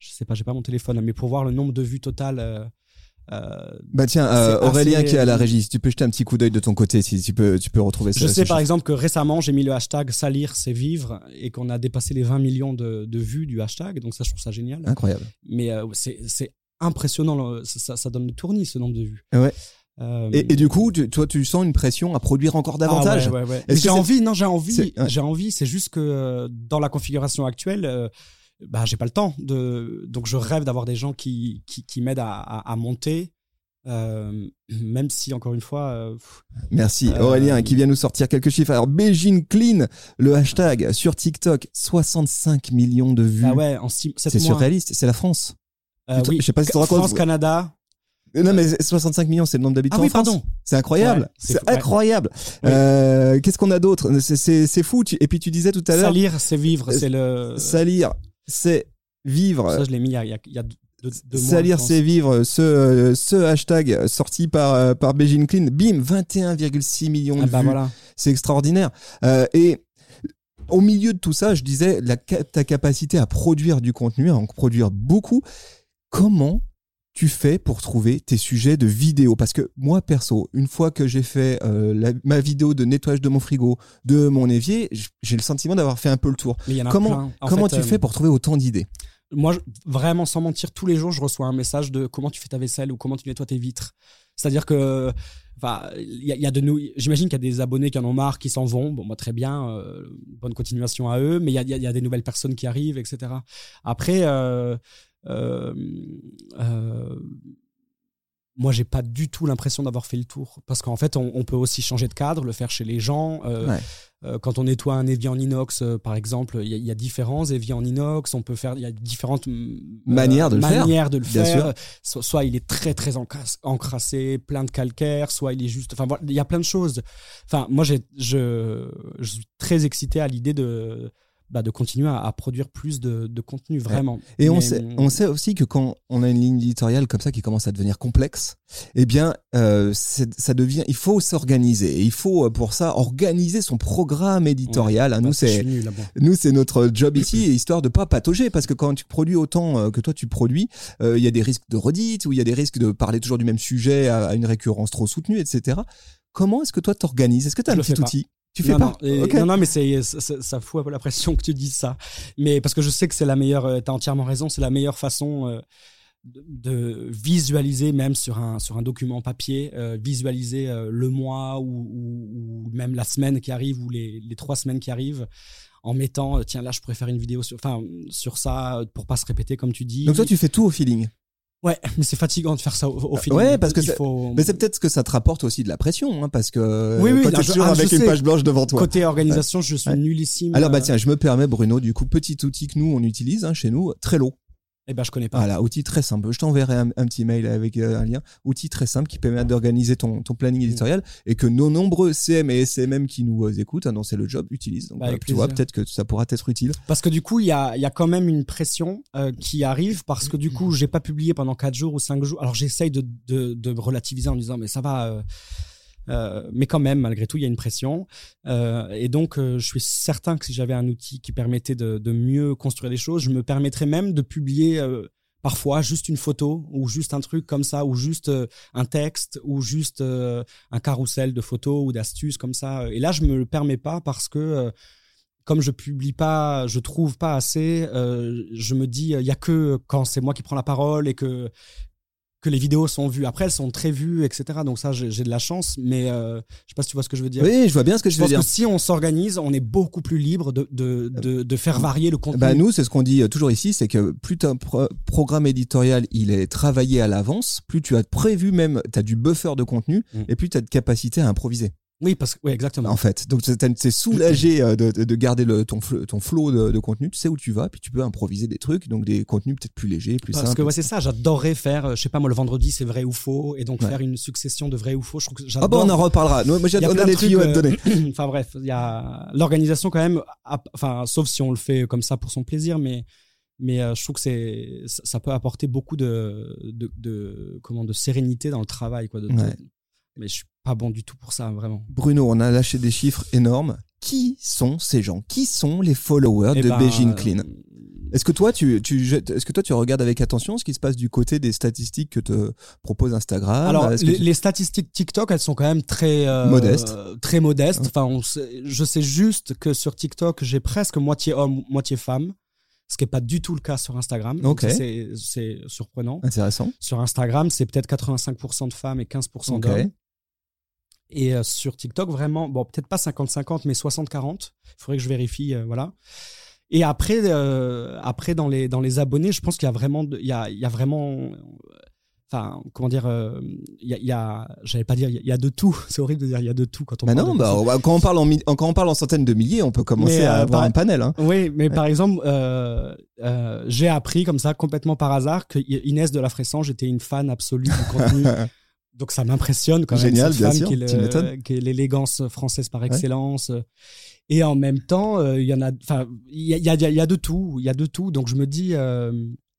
Speaker 3: je sais pas, j'ai pas mon téléphone, mais pour voir le nombre de vues totales. Euh, euh,
Speaker 2: bah tiens, euh, Aurélien assez... qui est à la régie, si tu peux jeter un petit coup d'œil de ton côté, si tu peux, tu peux retrouver ça.
Speaker 3: Je sais par exemple que récemment j'ai mis le hashtag salir c'est vivre et qu'on a dépassé les vingt millions de, de vues du hashtag, donc ça je trouve ça génial.
Speaker 2: Incroyable.
Speaker 3: Mais euh, c'est, c'est impressionnant, ça, ça donne le tournis ce nombre de vues.
Speaker 2: Ouais. Euh... Et, et du coup, tu, toi, tu sens une pression à produire encore davantage.
Speaker 3: Ah ouais, ouais, ouais. J'ai envie, non, j'ai envie, c'est... Ouais. j'ai envie. C'est juste que euh, dans la configuration actuelle, euh, bah, j'ai pas le temps. De... Donc, je rêve d'avoir des gens qui qui, qui m'aident à, à, à monter, euh, même si encore une fois. Euh,
Speaker 2: Merci euh, Aurélien qui vient nous sortir quelques chiffres. Alors, Beijing Clean, le hashtag sur TikTok, soixante-cinq millions de vues.
Speaker 3: Ah ouais, en six,
Speaker 2: c'est mois. Surréaliste. C'est la France.
Speaker 3: Euh, oui.
Speaker 2: Je sais pas si tu te racontes.
Speaker 3: France, Canada.
Speaker 2: Non mais soixante-cinq millions, c'est le nombre d'habitants
Speaker 3: ah oui,
Speaker 2: en France.
Speaker 3: Pardon.
Speaker 2: C'est incroyable, ouais, c'est, c'est incroyable. Ouais. Euh, qu'est-ce qu'on a d'autre ? C'est, c'est, c'est fou. Tu, et puis tu disais tout à l'heure.
Speaker 3: Salir, c'est vivre, c'est le.
Speaker 2: Salir, c'est vivre.
Speaker 3: Ça, je l'ai mis il y a, il y a, il y a deux, deux mois.
Speaker 2: Salir, c'est vivre. Ce, ce hashtag sorti par par Beijing Clean, bim, vingt et un virgule six millions de
Speaker 3: ah bah
Speaker 2: vues.
Speaker 3: Voilà.
Speaker 2: C'est extraordinaire. Euh, et au milieu de tout ça, je disais la, ta capacité à produire du contenu, à en produire beaucoup. Comment tu fais pour trouver tes sujets de vidéo? Parce que moi, perso, une fois que j'ai fait euh, la, ma vidéo de nettoyage de mon frigo, de mon évier, j'ai le sentiment d'avoir fait un peu le tour. Comment, comment fait, tu euh, fais pour trouver autant d'idées?
Speaker 3: Moi, je, vraiment, sans mentir, tous les jours, je reçois un message de comment tu fais ta vaisselle ou comment tu nettoies tes vitres. C'est-à-dire que, enfin, il y a, y a de nous. J'imagine qu'il y a des abonnés qui en ont marre, qui s'en vont. Bon, moi, très bien, euh, bonne continuation à eux. Mais il y a, y, a, y a des nouvelles personnes qui arrivent, et cetera. Après. Euh, Euh, euh, moi, j'ai pas du tout l'impression d'avoir fait le tour parce qu'en fait, on, on peut aussi changer de cadre, le faire chez les gens. Euh, ouais. euh, quand on nettoie un évier en inox, euh, par exemple, il y, y a différents éviers en inox. On peut faire, il y a différentes euh,
Speaker 2: manières de le
Speaker 3: manières
Speaker 2: faire.
Speaker 3: De le faire. So, soit il est très très encrassé, encrassé, plein de calcaire, soit il est juste. Enfin, voilà, il y a plein de choses. Enfin, moi, j'ai, je, je suis très excité à l'idée de. Bah, de continuer à, à produire plus de, de contenu, vraiment.
Speaker 2: Et Mais... on, sait, on sait aussi que quand on a une ligne éditoriale comme ça qui commence à devenir complexe, eh bien, euh, ça devient, il faut s'organiser. Et il faut, pour ça, organiser son programme éditorial. Ouais, hein, nous, c'est, nul, nous, c'est notre job ici, histoire de pas patauger. Parce que quand tu produis autant que toi, tu produis, il euh, y a des risques de redite, ou il y a des risques de parler toujours du même sujet à, à une récurrence trop soutenue, et cetera. Comment est-ce que toi, t'organises? Est-ce que tu as un petit outil? Tu fais
Speaker 3: non,
Speaker 2: pas
Speaker 3: non, et,
Speaker 2: okay.
Speaker 3: non, non, mais c'est, ça, ça fout un peu la pression que tu dises ça. Mais parce que je sais que c'est la meilleure, euh, t'as entièrement raison, c'est la meilleure façon euh, de, de visualiser, même sur un, sur un document papier, euh, visualiser euh, le mois ou, ou, ou même la semaine qui arrive ou les, les trois semaines qui arrivent en mettant, euh, tiens, là, je pourrais faire une vidéo sur, enfin, sur ça pour pas se répéter, comme tu dis.
Speaker 2: Donc toi, tu fais tout au feeling?
Speaker 3: Ouais, mais c'est fatigant de faire ça au, au feeling.
Speaker 2: Ouais, parce que
Speaker 3: il
Speaker 2: c'est,
Speaker 3: faut...
Speaker 2: mais c'est peut-être que ça te rapporte aussi de la pression, hein, parce que
Speaker 3: oui, oui,
Speaker 2: quand t'es toujours avec une sais, page blanche devant toi.
Speaker 3: Côté organisation, ouais. je suis ouais. nullissime.
Speaker 2: Alors bah tiens, je me permets, Bruno, du coup, petit outil que nous on utilise hein, chez nous, Trello.
Speaker 3: Eh ben, je connais pas.
Speaker 2: Voilà, outil très simple. Je t'enverrai un, un petit mail avec euh, un lien. Outil très simple qui permet d'organiser ton, ton planning éditorial mmh. et que nos nombreux C M et S M M qui nous euh, écoutent, hein, non, c'est le job, utilisent. Donc, bah, euh, tu vois, peut-être que ça pourra t'être utile.
Speaker 3: Parce que du coup, il y a, y a quand même une pression euh, qui arrive parce que du coup, j'ai pas publié pendant quatre jours ou cinq jours. Alors, j'essaye de, de, de relativiser en me disant, mais ça va. Euh, Euh, mais quand même, malgré tout, il y a une pression. Euh, et donc, euh, je suis certain que si j'avais un outil qui permettait de, de mieux construire les choses, je me permettrais même de publier euh, parfois juste une photo ou juste un truc comme ça, ou juste euh, un texte, ou juste euh, un carrousel de photos ou d'astuces comme ça. Et là, je me le permets pas parce que euh, comme je publie pas, je trouve pas assez, euh, je me dis, il y a que quand c'est moi qui prends la parole et que que les vidéos sont vues. Après, elles sont très vues, et cetera. Donc ça, j'ai, j'ai de la chance, mais euh, je sais pas si tu vois ce que je veux dire.
Speaker 2: Oui, je vois bien ce que je,
Speaker 3: je
Speaker 2: veux dire.
Speaker 3: Je pense que si on s'organise, on est beaucoup plus libre de, de, de, de faire varier le contenu.
Speaker 2: Bah nous, c'est ce qu'on dit toujours ici, c'est que plus ton pro- programme éditorial, il est travaillé à l'avance, plus tu as prévu même, tu as du buffer de contenu, mmh. et plus tu as de capacité à improviser.
Speaker 3: Oui, parce que oui, exactement.
Speaker 2: En fait, donc c'est soulagé de, de garder le, ton ton flow de, de contenu. Tu sais où tu vas, puis tu peux improviser des trucs, donc des contenus peut-être plus légers, plus
Speaker 3: parce
Speaker 2: simples.
Speaker 3: Parce que ouais, c'est ça. J'adorerais faire, je sais pas moi, le vendredi c'est vrai ou faux, et donc ouais. faire une succession de vrai ou faux. Je trouve que j'adore.
Speaker 2: Ah bon, on en reparlera. Moi, j'ai on a des tuyaux à te donner.
Speaker 3: Enfin bref, il y a l'organisation quand même. Enfin, sauf si on le fait comme ça pour son plaisir, mais. Mais euh, je trouve que c'est, ça peut apporter beaucoup de, de, de, comment, de sérénité dans le travail, quoi. De, ouais. de, mais je suis pas bon du tout pour ça, vraiment.
Speaker 2: Bruno, on a lâché des chiffres énormes. Qui sont ces gens? Qui sont les followers eh de ben, Beijing Clean? Est-ce que toi, tu, tu, est-ce que toi, tu regardes avec attention ce qui se passe du côté des statistiques que te propose Instagram?
Speaker 3: Alors,
Speaker 2: est-ce
Speaker 3: les,
Speaker 2: tu...
Speaker 3: les statistiques TikTok, elles sont quand même très euh,
Speaker 2: modestes.
Speaker 3: Très modestes. Enfin, on sait, je sais juste que sur TikTok, j'ai presque moitié homme, moitié femme. Ce qui n'est pas du tout le cas sur Instagram.
Speaker 2: Ok.
Speaker 3: Donc ça, c'est, c'est surprenant.
Speaker 2: Intéressant.
Speaker 3: Sur Instagram, c'est peut-être quatre-vingt-cinq pour cent de femmes et quinze pour cent
Speaker 2: Ok.
Speaker 3: d'hommes. Et euh, sur TikTok, vraiment, bon, peut-être pas cinquante cinquante, mais soixante quarante. Il faudrait que je vérifie, euh, voilà. Et après, euh, après dans les dans les abonnés, je pense qu'il y a vraiment, il y a, il y a vraiment, enfin, comment dire, euh, il y a, il y a, j'allais pas dire, il y a de tout. C'est horrible de dire il y a de tout quand on
Speaker 2: Bah
Speaker 3: parle
Speaker 2: non,
Speaker 3: de
Speaker 2: bah,
Speaker 3: ça.
Speaker 2: quand on parle en mi- quand on parle en centaines de milliers, on peut commencer
Speaker 3: Mais,
Speaker 2: à
Speaker 3: euh,
Speaker 2: avoir
Speaker 3: par-
Speaker 2: un panel. Hein.
Speaker 3: Oui, mais
Speaker 2: Ouais.
Speaker 3: par exemple, euh, euh, j'ai appris comme ça complètement par hasard que Inès de la Fressange était une fan absolue du contenu. Donc ça m'impressionne quand même.
Speaker 2: Génial,
Speaker 3: cette
Speaker 2: bien
Speaker 3: femme
Speaker 2: sûr,
Speaker 3: qui est,
Speaker 2: tu
Speaker 3: le-
Speaker 2: m'étonnes.
Speaker 3: qui est l'élégance française par excellence. Et en même temps, euh, il y en a, enfin, il y a, il y, a, il y a de tout, il y a de tout. Donc je me dis, euh,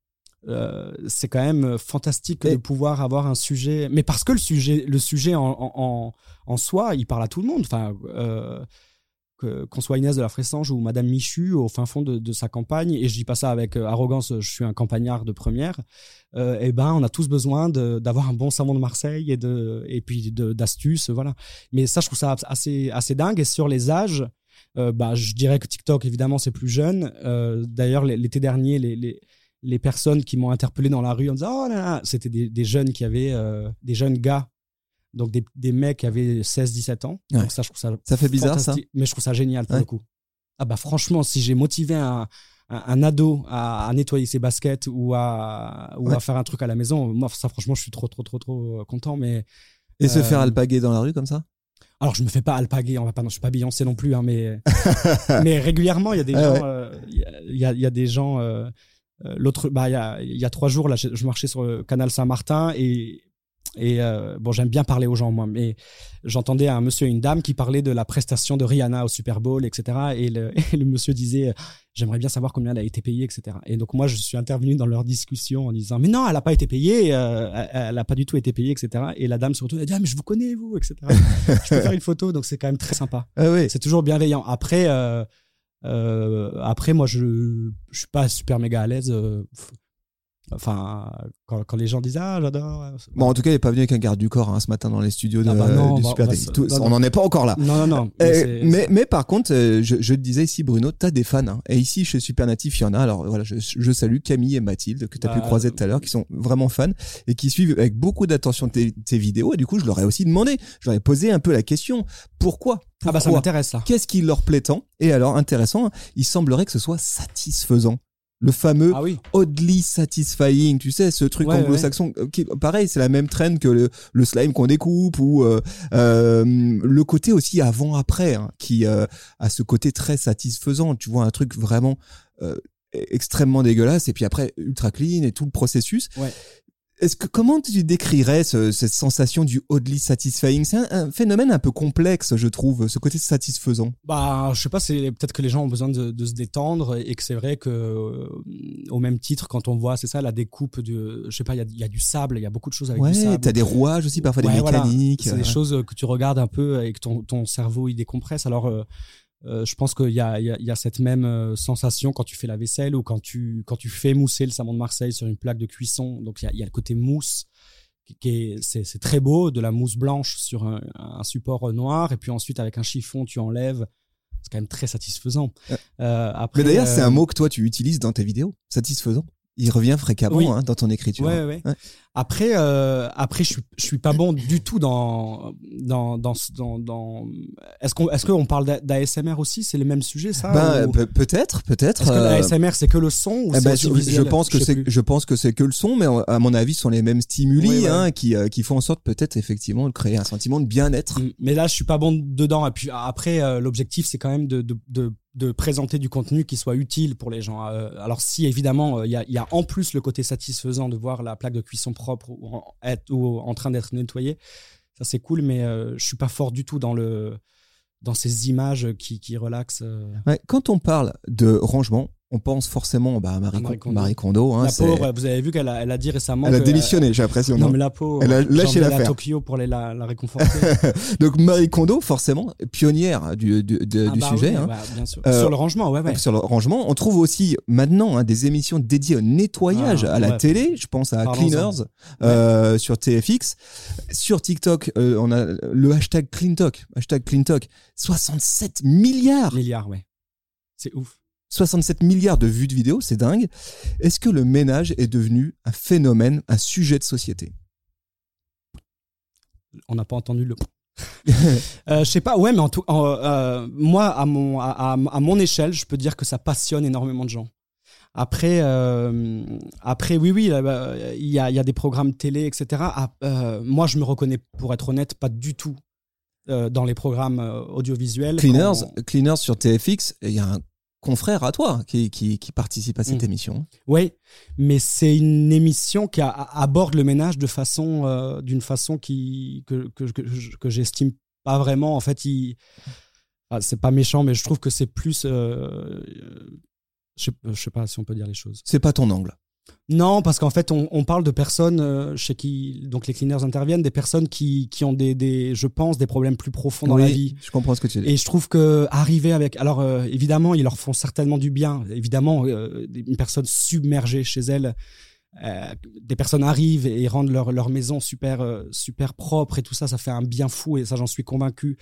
Speaker 3: euh, c'est quand même fantastique
Speaker 2: Et-
Speaker 3: de pouvoir avoir un sujet, mais parce que le sujet, le sujet en, en, en, en soi, il parle à tout le monde. Enfin, euh, que, qu'on soit Inès de la Fressange ou Madame Michu au fin fond de, de sa campagne, et je dis pas ça avec euh, arrogance, je suis un campagnard de première. Euh, et ben, on a tous besoin de, d'avoir un bon savon de Marseille et de, et puis de, d'astuces, voilà. Mais ça, je trouve ça assez, assez dingue. Et sur les âges, euh, bah, je dirais que TikTok, évidemment, c'est plus jeune. Euh, d'ailleurs, l'été dernier, les, les, les personnes qui m'ont interpellé dans la rue en disant, oh là là, c'était des, des jeunes qui avaient, euh, des jeunes gars. Donc, des, des mecs qui avaient seize dix-sept ans.
Speaker 2: Ouais.
Speaker 3: Donc, ça, je trouve ça.
Speaker 2: Ça fait bizarre,
Speaker 3: fantastique. Mais je trouve ça génial pour
Speaker 2: Ouais.
Speaker 3: le coup. Ah, bah, franchement, si j'ai motivé un, un, un ado à, à nettoyer ses baskets ou à, ou
Speaker 2: Ouais.
Speaker 3: à faire un truc à la maison, moi, ça, franchement, je suis trop, trop, trop, trop content. Mais.
Speaker 2: Et se
Speaker 3: Euh,
Speaker 2: faire alpaguer dans la rue comme ça?
Speaker 3: Alors, je me fais pas alpaguer, on va pas, non, je suis pas Beyoncé non plus, hein, mais, mais régulièrement, il y a des
Speaker 2: Ah
Speaker 3: gens,
Speaker 2: ouais.
Speaker 3: euh, il y, a, il y, a, il y a des gens, euh, euh, l'autre, bah, il y a, il y a trois jours, là, je, je marchais sur le canal Saint-Martin et, et, euh, bon, j'aime bien parler aux gens, moi, mais j'entendais un monsieur et une dame qui parlaient de la prestation de Rihanna au Super Bowl, et cetera. Et le, et le monsieur disait, j'aimerais bien savoir combien elle a été payée, et cetera. Et donc, moi, je suis intervenu dans leur discussion en disant, mais non, elle a pas été payée, euh, elle a pas du tout été payée, et cetera. Et la dame surtout, elle a dit, ah, mais je vous connais, vous, et cetera. Je peux faire une photo, donc c'est quand même très sympa.
Speaker 2: Ah oui.
Speaker 3: C'est toujours bienveillant. Après, euh, euh, après, moi, je, je suis pas super méga à l'aise. Euh, Enfin, quand, quand les gens disent ah j'adore.
Speaker 2: Bon, en tout cas, il est pas venu avec un garde du corps hein, ce matin dans les studios de,
Speaker 3: Ah bah non,
Speaker 2: du
Speaker 3: bah,
Speaker 2: Super
Speaker 3: bah,
Speaker 2: Daily.
Speaker 3: c'est-
Speaker 2: Tout-
Speaker 3: non,
Speaker 2: on
Speaker 3: non.
Speaker 2: n'en est pas encore là.
Speaker 3: Non non non.
Speaker 2: Mais,
Speaker 3: Mais, c'est-
Speaker 2: mais, mais par contre, euh, je, je te disais ici, Bruno, t'as des fans. Hein. Et ici, chez Supernatif, il y en a. Alors voilà, je, je salue Camille et Mathilde, que t'as
Speaker 3: Bah,
Speaker 2: pu croiser tout à l'heure, qui sont vraiment fans et qui suivent avec beaucoup d'attention tes, tes vidéos. Et du coup, je leur ai aussi demandé, je leur ai posé un peu la question, pourquoi, pourquoi
Speaker 3: ah bah ça m'intéresse ça.
Speaker 2: Qu'est-ce qui leur plaît tant? Et alors, intéressant, il semblerait que ce soit satisfaisant. Le fameux
Speaker 3: Ah oui.
Speaker 2: oddly satisfying, tu sais, ce truc
Speaker 3: Ouais,
Speaker 2: anglo-saxon, qui, pareil, c'est la même traîne que le, le slime qu'on découpe ou euh, euh, le côté aussi avant-après, hein, qui euh, a ce côté très satisfaisant. Tu vois un truc vraiment euh, extrêmement dégueulasse et puis après ultra clean et tout le processus.
Speaker 3: Ouais.
Speaker 2: Est-ce que comment tu décrirais ce, cette sensation du oddly satisfying? C'est un, un phénomène un peu complexe, je trouve, ce côté satisfaisant.
Speaker 3: Bah, je sais pas, c'est peut-être que les gens ont besoin de, de se détendre et que c'est vrai que euh, au même titre, quand on voit, c'est ça, la découpe de, je sais pas, il y a, il y a du sable, il y a beaucoup de choses avec
Speaker 2: Ouais,
Speaker 3: du sable.
Speaker 2: t'as des rouages aussi, parfois
Speaker 3: Ouais,
Speaker 2: des
Speaker 3: voilà.
Speaker 2: mécaniques.
Speaker 3: C'est des
Speaker 2: euh,
Speaker 3: choses que tu regardes un peu et que ton, ton cerveau il décompresse. Alors, euh, euh, je pense qu'il y a, il y, a, il y a cette même euh, sensation quand tu fais la vaisselle ou quand tu, quand tu fais mousser le savon de Marseille sur une plaque de cuisson. Donc, il y a, il y a le côté mousse. Qui est, c'est, c'est très beau, de la mousse blanche sur un, un support noir, et puis ensuite avec un chiffon tu enlèves, c'est quand même très satisfaisant. Euh, après,
Speaker 2: Mais d'ailleurs,
Speaker 3: euh,
Speaker 2: c'est un mot que toi tu utilises dans tes vidéos, satisfaisant. Il revient fréquemment
Speaker 3: Oui.
Speaker 2: hein, dans ton écriture.
Speaker 3: Ouais,
Speaker 2: hein.
Speaker 3: ouais.
Speaker 2: Ouais.
Speaker 3: Après, euh, après, je suis, je suis pas bon du tout dans, dans, dans, dans, dans... Est-ce qu'on, est-ce qu'on parle d'A S M R aussi? C'est le même sujet, ça?
Speaker 2: Ben,
Speaker 3: ou...
Speaker 2: pe- peut-être, peut-être.
Speaker 3: Est-ce que
Speaker 2: euh,
Speaker 3: l'A S M R c'est que le son ou
Speaker 2: eh
Speaker 3: c'est
Speaker 2: ben,
Speaker 3: aussi
Speaker 2: je,
Speaker 3: visuel?
Speaker 2: je pense que
Speaker 3: Je sais
Speaker 2: c'est,
Speaker 3: plus.
Speaker 2: je pense que c'est que le son, mais à mon avis, ce sont les mêmes stimuli
Speaker 3: Oui, ouais.
Speaker 2: hein, qui, euh, qui font en sorte peut-être effectivement de créer un sentiment de bien-être.
Speaker 3: Mais là, je suis pas bon dedans. Et puis après, euh, l'objectif, c'est quand même de, de, de, de présenter du contenu qui soit utile pour les gens. Euh, alors si évidemment, il y a, y a en plus le côté satisfaisant de voir la plaque de cuisson propre ou en, être, ou en train d'être nettoyée, ça c'est cool. Mais euh, je suis pas fort du tout dans le dans ces images qui, qui relaxent. Euh.
Speaker 2: Ouais, quand on parle de rangement, on pense forcément bah, à Marie,
Speaker 3: à Marie Kondo.
Speaker 2: Marie Kondo hein,
Speaker 3: la
Speaker 2: c'est...
Speaker 3: pauvre, vous avez vu qu'elle a, elle a dit récemment.
Speaker 2: Elle a
Speaker 3: que,
Speaker 2: démissionné, j'ai l'impression.
Speaker 3: Non,
Speaker 2: non
Speaker 3: mais la pauvre.
Speaker 2: Elle a lâché l'affaire.
Speaker 3: à Tokyo pour aller la, la réconforter.
Speaker 2: Donc Marie Kondo, forcément, pionnière du, du, de,
Speaker 3: ah
Speaker 2: du
Speaker 3: bah
Speaker 2: sujet.
Speaker 3: Oui,
Speaker 2: hein.
Speaker 3: bah, bien sûr.
Speaker 2: Euh,
Speaker 3: sur le rangement, ouais, ouais.
Speaker 2: Sur le rangement, on trouve aussi maintenant hein, des émissions dédiées au nettoyage
Speaker 3: ah,
Speaker 2: à la
Speaker 3: ouais.
Speaker 2: télé. Je pense à
Speaker 3: Parlons-en.
Speaker 2: Cleaners euh, ouais. sur T F X. Sur TikTok, euh, on a le hashtag CleanTalk. Hashtag CleanTalk. soixante-sept milliards.
Speaker 3: Milliards, ouais. C'est ouf.
Speaker 2: soixante-sept milliards de vues de vidéos, c'est dingue. Est-ce que le ménage est devenu un phénomène, un sujet de société ?
Speaker 3: On n'a pas entendu le... euh, je sais pas, ouais, mais en tout, en, euh, moi, à mon, à, à, à mon échelle, je peux dire que ça passionne énormément de gens. Après, euh, après, oui, oui, il euh, y a, il y a des programmes télé, et cetera. Ah, euh, moi, je me reconnais, pour être honnête, pas du tout euh, dans les programmes euh, audiovisuels.
Speaker 2: Cleaners,
Speaker 3: quand...
Speaker 2: Cleaners sur T F X, il y a un confrère à toi qui, qui, qui participe à cette mmh. émission.
Speaker 3: Oui, mais c'est une émission qui a, aborde le ménage de façon, euh, d'une façon qui, que, que, que, que j'estime pas vraiment. En fait, il, ah, c'est pas méchant, mais je trouve que c'est plus... Euh, je, je sais pas si on peut dire les choses.
Speaker 2: C'est pas ton angle.
Speaker 3: Non, parce qu'en fait, on, on parle de personnes euh, chez qui donc les cleaners interviennent, des personnes qui, qui ont des, des, je pense, des problèmes plus profonds dans
Speaker 2: oui,
Speaker 3: la vie.
Speaker 2: Je comprends ce que tu dis.
Speaker 3: Et je trouve que arriver avec, alors euh, évidemment, ils leur font certainement du bien. Évidemment, euh, une personne submergée chez elle. Euh, des personnes arrivent et rendent leur, leur maison super, euh, super propre et tout ça, ça fait un bien fou et ça, j'en suis convaincu.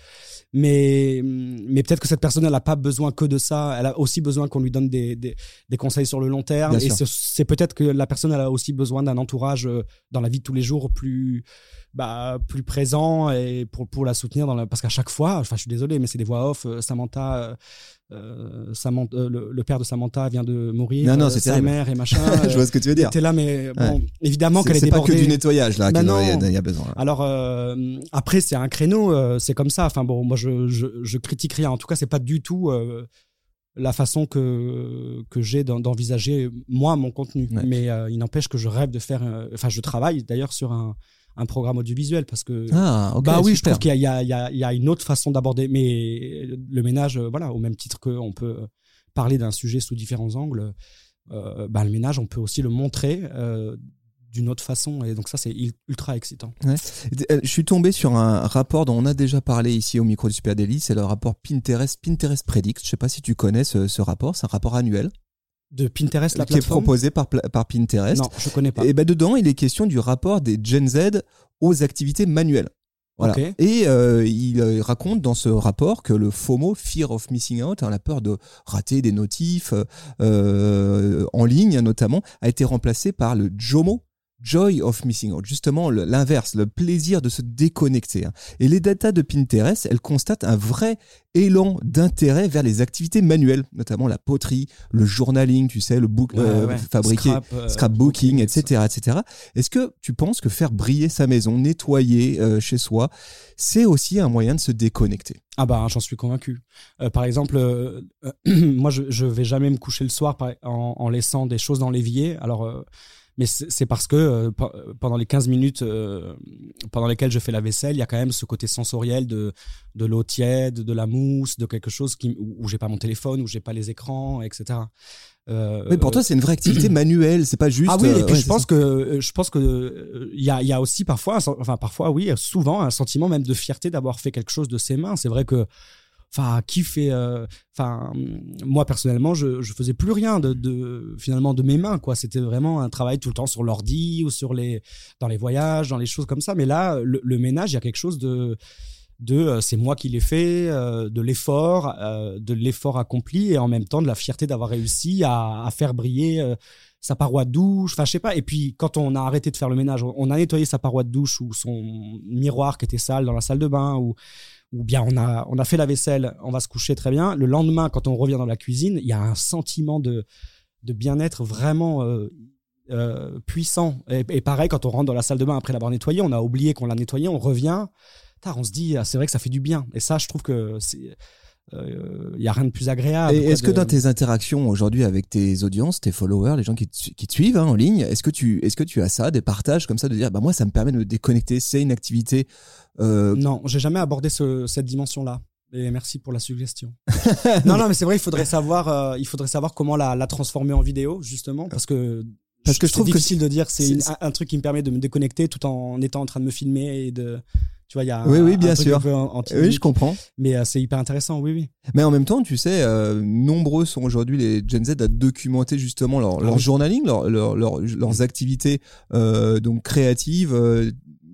Speaker 3: Mais, mais peut-être que cette personne, elle n'a pas besoin que de ça. Elle a aussi besoin qu'on lui donne des, des, des conseils sur le long terme. Bien et c'est, c'est peut-être que la personne, elle a aussi besoin d'un entourage euh, dans la vie de tous les jours plus, bah, plus présent et pour, pour la soutenir. Dans la... Parce qu'à chaque fois, enfin, je suis désolé, mais c'est des voix off. Euh, Samantha... Euh, Euh, Samantha, euh, le, le père de Samantha vient de mourir,
Speaker 2: non, non,
Speaker 3: euh,
Speaker 2: c'est
Speaker 3: sa
Speaker 2: terrible.
Speaker 3: mère et machin.
Speaker 2: Je vois ce que tu veux dire.
Speaker 3: T'es là, mais bon, ouais. évidemment
Speaker 2: c'est,
Speaker 3: qu'elle est
Speaker 2: c'est
Speaker 3: débordée.
Speaker 2: C'est pas que du nettoyage là
Speaker 3: bah
Speaker 2: qu'il
Speaker 3: non.
Speaker 2: y a besoin. Là.
Speaker 3: Alors euh, après, c'est un créneau, euh, c'est comme ça. Enfin bon, moi je, je, je critique rien. En tout cas, c'est pas du tout euh, la façon que que j'ai d'envisager moi mon contenu. Ouais. Mais euh, il n'empêche que je rêve de faire. Enfin, euh, je travaille d'ailleurs sur un un programme audiovisuel parce que
Speaker 2: ah, okay,
Speaker 3: bah oui
Speaker 2: super.
Speaker 3: je trouve qu'il y a il y a il y a une autre façon d'aborder mais le ménage voilà au même titre qu'on peut parler d'un sujet sous différents angles euh, bah le ménage on peut aussi le montrer euh, d'une autre façon et donc ça c'est ultra excitant.
Speaker 2: Ouais. Je suis tombé sur un rapport dont on a déjà parlé ici au micro du Super Daily, c'est le rapport Pinterest Pinterest Predict. Je sais pas si tu connais ce, ce rapport, c'est un rapport annuel.
Speaker 3: De Pinterest, la
Speaker 2: qui
Speaker 3: plateforme
Speaker 2: est proposé par, par Pinterest.
Speaker 3: Non, je connais pas.
Speaker 2: Et ben dedans, il est question du rapport des Gen Z aux activités manuelles. Voilà. Okay. Et euh, il raconte dans ce rapport que le FOMO, Fear of Missing Out, hein, la peur de rater des notifs euh, en ligne notamment, a été remplacé par le JOMO, Joy of Missing Out, justement l'inverse, le plaisir de se déconnecter. Et les datas de Pinterest, elles constatent un vrai élan d'intérêt vers les activités manuelles, notamment la poterie, le journaling, tu sais, le book,
Speaker 3: ouais,
Speaker 2: euh,
Speaker 3: ouais.
Speaker 2: fabriquer,
Speaker 3: Scrap, euh,
Speaker 2: scrapbooking, et cetera, et cetera. Est-ce que tu penses que faire briller sa maison, nettoyer euh, chez soi, c'est aussi un moyen de se déconnecter ?
Speaker 3: Ah bah j'en suis convaincu. Euh, par exemple, euh, euh, moi je je vais jamais me coucher le soir par, en, en laissant des choses dans l'évier. Alors euh, mais c'est parce que euh, pendant les quinze minutes euh, pendant lesquelles je fais la vaisselle, il y a quand même ce côté sensoriel de de l'eau tiède, de la mousse, de quelque chose qui où, où j'ai pas mon téléphone, où j'ai pas les écrans, et cetera.
Speaker 2: Euh, mais pour toi, c'est une vraie activité manuelle, c'est pas juste.
Speaker 3: Ah oui, et puis
Speaker 2: ouais,
Speaker 3: je pense ça. que je pense que il y a il y a aussi parfois, enfin parfois oui, souvent un sentiment même de fierté d'avoir fait quelque chose de ses mains. C'est vrai que. Enfin, qui fait. Enfin, euh, moi personnellement, je je faisais plus rien de, de finalement de mes mains, quoi. C'était vraiment un travail tout le temps sur l'ordi ou sur les dans les voyages, dans les choses comme ça. Mais là, le, le ménage, il y a quelque chose de de euh, c'est moi qui l'ai fait, euh, de l'effort, euh, de l'effort accompli et en même temps de la fierté d'avoir réussi à, à faire briller. Euh, sa paroi de douche, enfin je sais pas. Et puis quand on a arrêté de faire le ménage, on a nettoyé sa paroi de douche ou son miroir qui était sale dans la salle de bain ou ou bien on a on a fait la vaisselle, on va se coucher très bien. Le lendemain, quand on revient dans la cuisine, il y a un sentiment de de bien-être vraiment euh, euh, puissant. Et, et pareil, quand on rentre dans la salle de bain après l'avoir nettoyé, on a oublié qu'on l'a nettoyé, on revient, tard, on se dit ah, c'est vrai que ça fait du bien. Et ça, je trouve que c'est il euh, y a rien de plus agréable.
Speaker 2: Et est-ce
Speaker 3: de...
Speaker 2: que dans tes interactions aujourd'hui avec tes audiences, tes followers, les gens qui te, qui te suivent hein, en ligne, est-ce que tu est-ce que tu as ça, des partages comme ça de dire bah moi ça me permet de me déconnecter, c'est une activité. Euh...
Speaker 3: Non, j'ai jamais abordé ce, cette dimension-là. Et merci pour la suggestion. non, non, mais c'est vrai, il faudrait savoir, euh, il faudrait savoir comment la, la transformer en vidéo, justement, parce que
Speaker 2: parce que je trouve
Speaker 3: c'est difficile
Speaker 2: que
Speaker 3: de dire que c'est,
Speaker 2: c'est,
Speaker 3: une,
Speaker 2: c'est...
Speaker 3: un truc qui me permet de me déconnecter tout en étant en train de me filmer et de, tu vois, il y a
Speaker 2: oui,
Speaker 3: un,
Speaker 2: oui, bien
Speaker 3: un truc
Speaker 2: sûr.
Speaker 3: un peu anti-
Speaker 2: Oui, je comprends.
Speaker 3: Mais euh, c'est hyper intéressant, oui, oui.
Speaker 2: Mais en même temps, tu sais, euh, nombreux sont aujourd'hui les Gen Z à documenter justement leur,
Speaker 3: Ah
Speaker 2: leur
Speaker 3: oui.
Speaker 2: journaling, leur, leur, leur, leurs activités euh, donc créatives. Euh,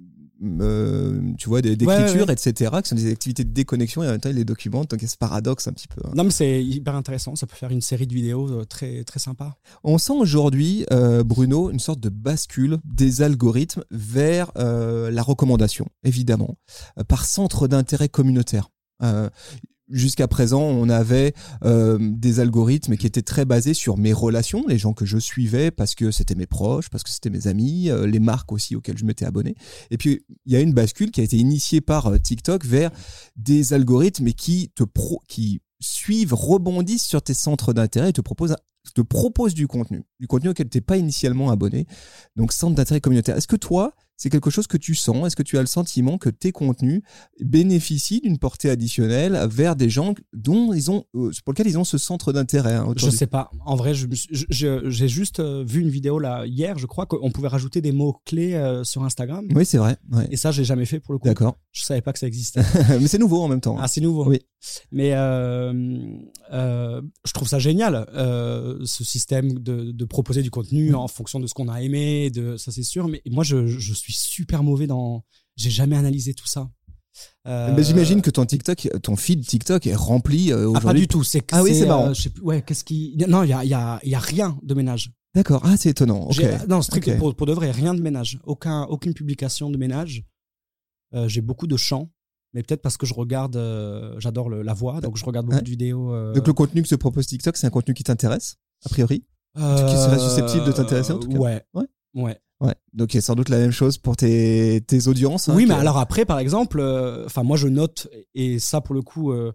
Speaker 2: Euh, tu vois, des- d'écriture,
Speaker 3: ouais, ouais, ouais.
Speaker 2: et cetera, qui sont des activités de déconnexion et en même temps ils les documentent, donc il y a ce paradoxe un petit peu. Hein.
Speaker 3: Non, mais c'est hyper intéressant. Ça peut faire une série de vidéos euh, très, très sympa.
Speaker 2: On sent aujourd'hui, euh, Bruno, une sorte de bascule des algorithmes vers euh, la recommandation, évidemment, euh, par centre d'intérêt communautaire. Euh, Jusqu'à présent, on avait euh, des algorithmes qui étaient très basés sur mes relations, les gens que je suivais parce que c'était mes proches, parce que c'était mes amis, euh, les marques aussi auxquelles je m'étais abonné. Et puis, il y a une bascule qui a été initiée par euh, TikTok vers des algorithmes qui te pro- qui suivent, rebondissent sur tes centres d'intérêt et te proposent, te proposent du contenu, du contenu auquel tu n'es pas initialement abonné. Donc, centre d'intérêt communautaire. Est-ce que toi, c'est quelque chose que tu sens? Est-ce que tu as le sentiment que tes contenus bénéficient d'une portée additionnelle vers des gens dont ils ont, euh, pour lesquels ils ont ce centre d'intérêt hein,
Speaker 3: Je sais pas. En vrai, je, je, je, j'ai juste vu une vidéo là hier, je crois, qu'on pouvait rajouter des mots-clés euh, sur Instagram.
Speaker 2: Oui, c'est vrai. Ouais.
Speaker 3: Et ça, j'ai jamais fait pour le coup.
Speaker 2: D'accord.
Speaker 3: Je savais pas que ça existait.
Speaker 2: Mais c'est nouveau en même temps.
Speaker 3: Ah, c'est nouveau.
Speaker 2: Oui.
Speaker 3: Mais euh, euh, je trouve ça génial, euh, ce système de, de proposer du contenu en fonction de ce qu'on a aimé, de, ça c'est sûr. Mais moi, je, je suis super mauvais dans... J'ai jamais analysé tout ça.
Speaker 2: Euh... Mais j'imagine que ton TikTok, ton feed TikTok est rempli euh, aujourd'hui.
Speaker 3: Ah, pas du tout. C'est,
Speaker 2: ah oui, c'est, c'est marrant.
Speaker 3: Euh, je sais plus, ouais, qu'est-ce qui... Non, il y a, y, a, y a rien de ménage.
Speaker 2: D'accord. Ah, c'est étonnant. Okay.
Speaker 3: Non, strict,
Speaker 2: okay.
Speaker 3: pour, pour de vrai, rien de ménage. Aucun, aucune publication de ménage. Euh, j'ai beaucoup de chants. Mais peut-être parce que je regarde, euh, j'adore le, la voix, donc je regarde beaucoup ouais. de vidéos. Euh...
Speaker 2: Donc le contenu que se propose TikTok, c'est un contenu qui t'intéresse, a priori euh... Qui serait susceptible de t'intéresser en tout cas.
Speaker 3: Ouais.
Speaker 2: Ouais.
Speaker 3: Ouais.
Speaker 2: Ouais. Donc il y a sans doute la même chose pour tes, tes audiences.
Speaker 3: Oui,
Speaker 2: hein,
Speaker 3: mais
Speaker 2: qui...
Speaker 3: alors après, par exemple, enfin euh, moi je note, et ça pour le coup, euh,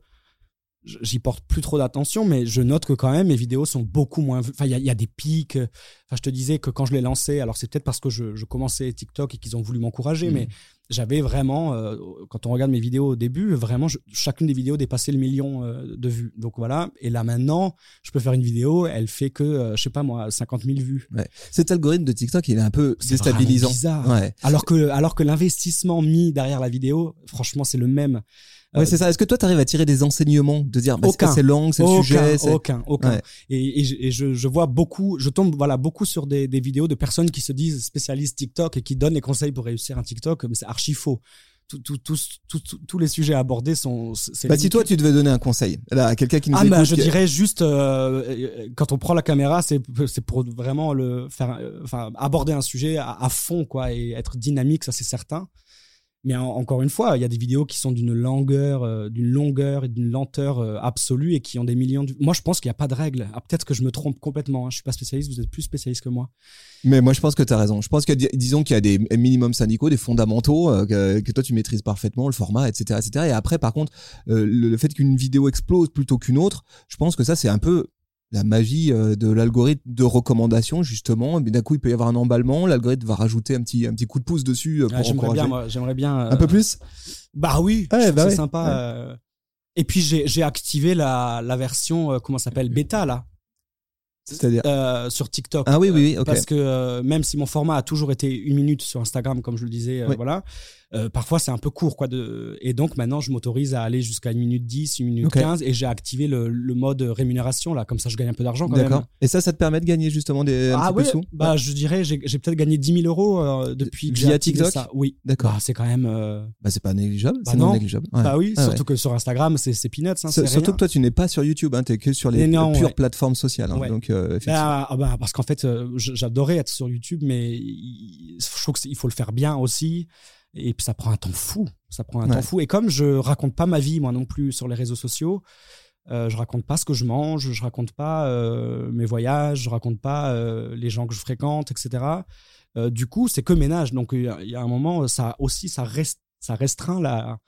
Speaker 3: j'y porte plus trop d'attention, mais je note que quand même mes vidéos sont beaucoup moins vues. Enfin, il y, y a des pics. Enfin, je te disais que quand je l'ai lancé, alors c'est peut-être parce que je, je commençais TikTok et qu'ils ont voulu m'encourager, mmh. mais j'avais vraiment, euh, quand on regarde mes vidéos au début, vraiment, je, chacune des vidéos dépassait le million euh, de vues. Donc voilà. Et là maintenant, je peux faire une vidéo, elle fait que, euh, je sais pas moi, cinquante mille vues.
Speaker 2: Ouais. Cet algorithme de TikTok, il est un peu
Speaker 3: c'est
Speaker 2: déstabilisant.
Speaker 3: Bizarre.
Speaker 2: Ouais.
Speaker 3: Alors que, alors que l'investissement mis derrière la vidéo, franchement, c'est le même.
Speaker 2: Ouais, euh, c'est ça. Est-ce que toi, tu arrives à tirer des enseignements, de dire, bah,
Speaker 3: aucun,
Speaker 2: c'est langue, c'est
Speaker 3: aucun,
Speaker 2: le sujet, c'est...
Speaker 3: aucun, aucun. Ouais. Et, et, et je, je vois beaucoup, je tombe, voilà, beaucoup sur des, des vidéos de personnes qui se disent spécialistes TikTok et qui donnent les conseils pour réussir un TikTok, mais c'est archi faux. Tous tout, tout, tout, tout, tous les sujets abordés sont. C'est
Speaker 2: bah, si toi, tu devais donner un conseil, là, à quelqu'un qui nous
Speaker 3: ah,
Speaker 2: écoute.
Speaker 3: bah, je
Speaker 2: que...
Speaker 3: dirais juste, euh, quand on prend la caméra, c'est, c'est pour vraiment le faire, enfin, aborder un sujet à, à fond, quoi, et être dynamique, ça, c'est certain. Mais en, encore une fois, il y a des vidéos qui sont d'une longueur, euh, d'une longueur et d'une lenteur euh, absolue et qui ont des millions de... Moi, je pense qu'il n'y a pas de règle. Ah, peut-être que je me trompe complètement. Hein. Je suis pas spécialiste, vous êtes plus spécialiste que moi.
Speaker 2: Mais moi, je pense que tu as raison. Je pense que, disons qu'il y a des minimums syndicaux, des fondamentaux euh, que, que toi, tu maîtrises parfaitement, le format, et cetera, et cetera. Et après, par contre, euh, le, le fait qu'une vidéo explose plutôt qu'une autre, je pense que ça, c'est un peu... la magie de l'algorithme de recommandation, justement. Mais d'un coup, il peut y avoir un emballement. L'algorithme va rajouter un petit, un petit coup de pouce dessus pour
Speaker 3: ah, j'aimerais
Speaker 2: encourager.
Speaker 3: Bien, moi, j'aimerais bien. Euh...
Speaker 2: Un peu plus?
Speaker 3: Bah oui,
Speaker 2: ouais,
Speaker 3: je
Speaker 2: bah
Speaker 3: c'est
Speaker 2: ouais.
Speaker 3: sympa.
Speaker 2: Ouais.
Speaker 3: Euh... Et puis, j'ai, j'ai activé la, la version, euh, comment ça s'appelle, bêta, là.
Speaker 2: C'est-à-dire
Speaker 3: euh, sur TikTok.
Speaker 2: Ah oui, oui, oui, ok.
Speaker 3: Parce que euh, même si mon format a toujours été une minute sur Instagram, comme je le disais, euh,
Speaker 2: oui.
Speaker 3: voilà, euh, parfois c'est un peu court, quoi. De... Et donc maintenant, je m'autorise à aller jusqu'à une minute dix, une minute
Speaker 2: okay.
Speaker 3: quinze, et j'ai activé le, le mode rémunération, là, comme ça je gagne un peu d'argent quand
Speaker 2: D'accord.
Speaker 3: même.
Speaker 2: Et ça, ça te permet de gagner justement des, un
Speaker 3: ah
Speaker 2: petit
Speaker 3: ouais,
Speaker 2: peu de sous?
Speaker 3: Bah, ouais. Je dirais, j'ai, j'ai peut-être gagné dix mille euros euh, depuis que
Speaker 2: Via
Speaker 3: j'ai activé
Speaker 2: TikTok
Speaker 3: ça. Oui.
Speaker 2: D'accord.
Speaker 3: Bah, c'est quand même. Euh...
Speaker 2: Bah, c'est pas négligeable.
Speaker 3: Bah
Speaker 2: c'est
Speaker 3: non.
Speaker 2: non négligeable. Ouais.
Speaker 3: Bah oui,
Speaker 2: ah
Speaker 3: surtout
Speaker 2: ouais.
Speaker 3: que sur Instagram, c'est, c'est peanuts. Hein, c'est
Speaker 2: surtout
Speaker 3: rien.
Speaker 2: que toi, tu n'es pas sur YouTube, hein, tu es que sur les
Speaker 3: non,
Speaker 2: pures
Speaker 3: ouais.
Speaker 2: plateformes sociales. Hein,
Speaker 3: ouais.
Speaker 2: donc, euh,
Speaker 3: bah, bah, parce qu'en fait, euh, j'adorais être sur YouTube, mais il, je trouve qu'il faut le faire bien aussi. Et puis ça prend un temps fou. Ça prend un
Speaker 2: ouais.
Speaker 3: temps fou. Et comme je raconte pas ma vie, moi non plus, sur les réseaux sociaux, euh, je raconte pas ce que je mange, je raconte pas euh, mes voyages, je raconte pas euh, les gens que je fréquente, et cetera. Euh, du coup, c'est que ménage. Donc il y, y a un moment, ça aussi, ça reste, ça restreint la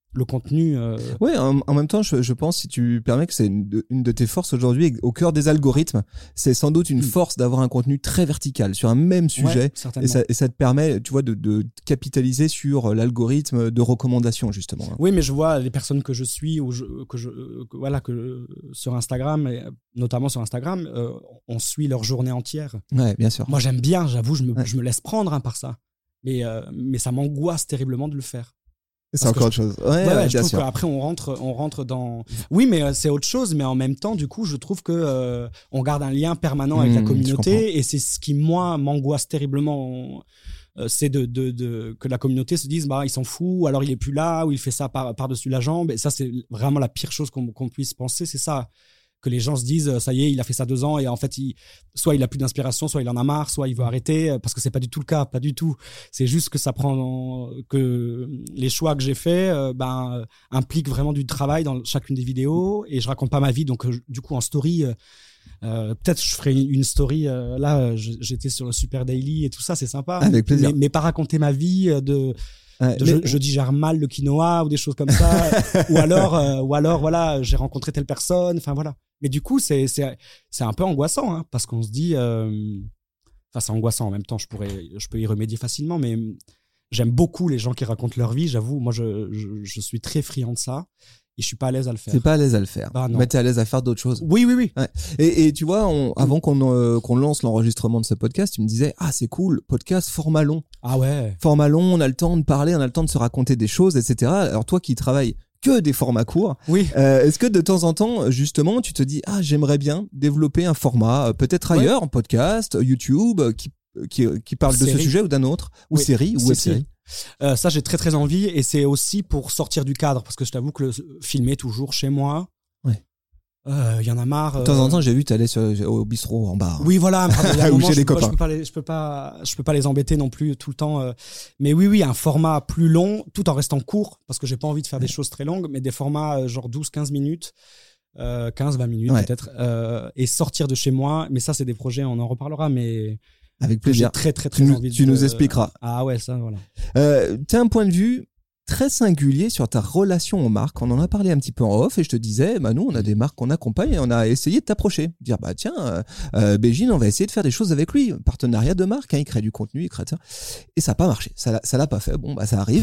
Speaker 3: le contenu. Euh...
Speaker 2: Ouais, en, en même temps, je, je pense, si tu permets, que c'est une de, une de tes forces aujourd'hui, au cœur des algorithmes. C'est sans doute une force d'avoir un contenu très vertical sur un même sujet.
Speaker 3: Ouais,
Speaker 2: et, ça, et ça te permet, tu vois, de, de capitaliser sur l'algorithme de recommandation, justement.
Speaker 3: Oui, mais je vois les personnes que je suis, ou je, que je, que, voilà, que sur Instagram, et notamment sur Instagram, euh, on suit leur journée entière.
Speaker 2: Ouais, bien sûr.
Speaker 3: Moi, j'aime bien, j'avoue, je me,
Speaker 2: ouais.
Speaker 3: je me laisse prendre hein, par ça. Mais, euh, mais ça m'angoisse terriblement de le faire.
Speaker 2: C'est encore autre chose. Ouais,
Speaker 3: ouais,
Speaker 2: ouais,
Speaker 3: ouais, je
Speaker 2: bien
Speaker 3: trouve
Speaker 2: sûr.
Speaker 3: qu'après on rentre, on rentre dans. Oui, mais euh, c'est autre chose. Mais en même temps, du coup, je trouve que euh, on garde un lien permanent avec mmh, la communauté, et c'est ce qui moi m'angoisse terriblement. Euh, c'est de, de, de que la communauté se dise bah il s'en fout, ou alors il est plus là, ou il fait ça par par dessus la jambe. Et ça, c'est vraiment la pire chose qu'on, qu'on puisse penser. C'est ça. Que les gens se disent ça y est, il a fait ça deux ans et en fait il, soit il a plus d'inspiration, soit il en a marre, soit il veut arrêter, parce que c'est pas du tout le cas, pas du tout. C'est juste que ça prend, que les choix que j'ai faits euh, ben impliquent vraiment du travail dans chacune des vidéos, et je raconte pas ma vie, donc euh, du coup en story euh, euh, peut-être je ferai une story euh, là j'étais sur le Super Daily et tout ça, c'est sympa.
Speaker 2: Avec plaisir.
Speaker 3: Mais, mais pas raconter ma vie de
Speaker 2: Ouais,
Speaker 3: de,
Speaker 2: mais...
Speaker 3: je, je digère mal le quinoa ou des choses comme ça, ou alors euh, ou alors voilà, j'ai rencontré telle personne, enfin voilà. Mais du coup c'est c'est c'est un peu angoissant hein, parce qu'on se dit euh... enfin c'est angoissant, en même temps je pourrais je peux y remédier facilement, mais j'aime beaucoup les gens qui racontent leur vie, j'avoue. Moi je je, je suis très friand de ça. Et je suis pas à l'aise à le faire.
Speaker 2: T'es pas à l'aise à le faire.
Speaker 3: Bah, non.
Speaker 2: Mais t'es à l'aise à faire d'autres choses.
Speaker 3: Oui, oui, oui.
Speaker 2: Ouais. Et, et tu vois, on, avant qu'on, euh, qu'on lance l'enregistrement de ce podcast, tu me disais, ah, c'est cool, podcast format long.
Speaker 3: Ah ouais.
Speaker 2: Format long, on a le temps de parler, on a le temps de se raconter des choses, et cetera. Alors toi qui travailles que des formats courts,
Speaker 3: oui.
Speaker 2: euh, est-ce que de temps en temps, justement, tu te dis, ah, j'aimerais bien développer un format, euh, peut-être ailleurs, ouais. en podcast, YouTube, euh, qui, qui, qui parle série. de ce sujet ou d'un autre, ou
Speaker 3: oui.
Speaker 2: série, ou web-série.
Speaker 3: Euh, ça, j'ai très très envie, et c'est aussi pour sortir du cadre, parce que je t'avoue que le filmer toujours chez moi,
Speaker 2: ouais.
Speaker 3: euh, y en a marre. Euh...
Speaker 2: De temps en temps, j'ai vu t'aller sur, au bistrot en bas.
Speaker 3: Oui, voilà. Il y a un
Speaker 2: où
Speaker 3: moment,
Speaker 2: j'ai
Speaker 3: je,
Speaker 2: des
Speaker 3: peux
Speaker 2: copains.
Speaker 3: Pas, je peux pas les, je peux pas, je peux pas les embêter non plus tout le temps. Euh... Mais oui, oui, un format plus long, tout en restant court, parce que j'ai pas envie de faire ouais. des choses très longues, mais des formats euh, genre douze quinze minutes. Euh, quinze vingt minutes ouais. peut-être, euh, et sortir de chez moi. Mais ça, c'est des projets, on en reparlera, mais
Speaker 2: avec plaisir.
Speaker 3: J'ai très très très
Speaker 2: tu
Speaker 3: envie
Speaker 2: nous, tu
Speaker 3: de...
Speaker 2: nous expliqueras.
Speaker 3: Ah ouais, ça voilà.
Speaker 2: Euh, t'as un point de vue très singulier sur ta relation aux marques. On en a parlé un petit peu en off, et je te disais, bah nous, on a des marques qu'on accompagne, et on a essayé de t'approcher, dire bah tiens, euh, euh, Bégin, on va essayer de faire des choses avec lui, partenariat de marque, hein, il crée du contenu, il crée ça, et ça n'a pas marché, ça ça l'a pas fait. Bon bah ça arrive.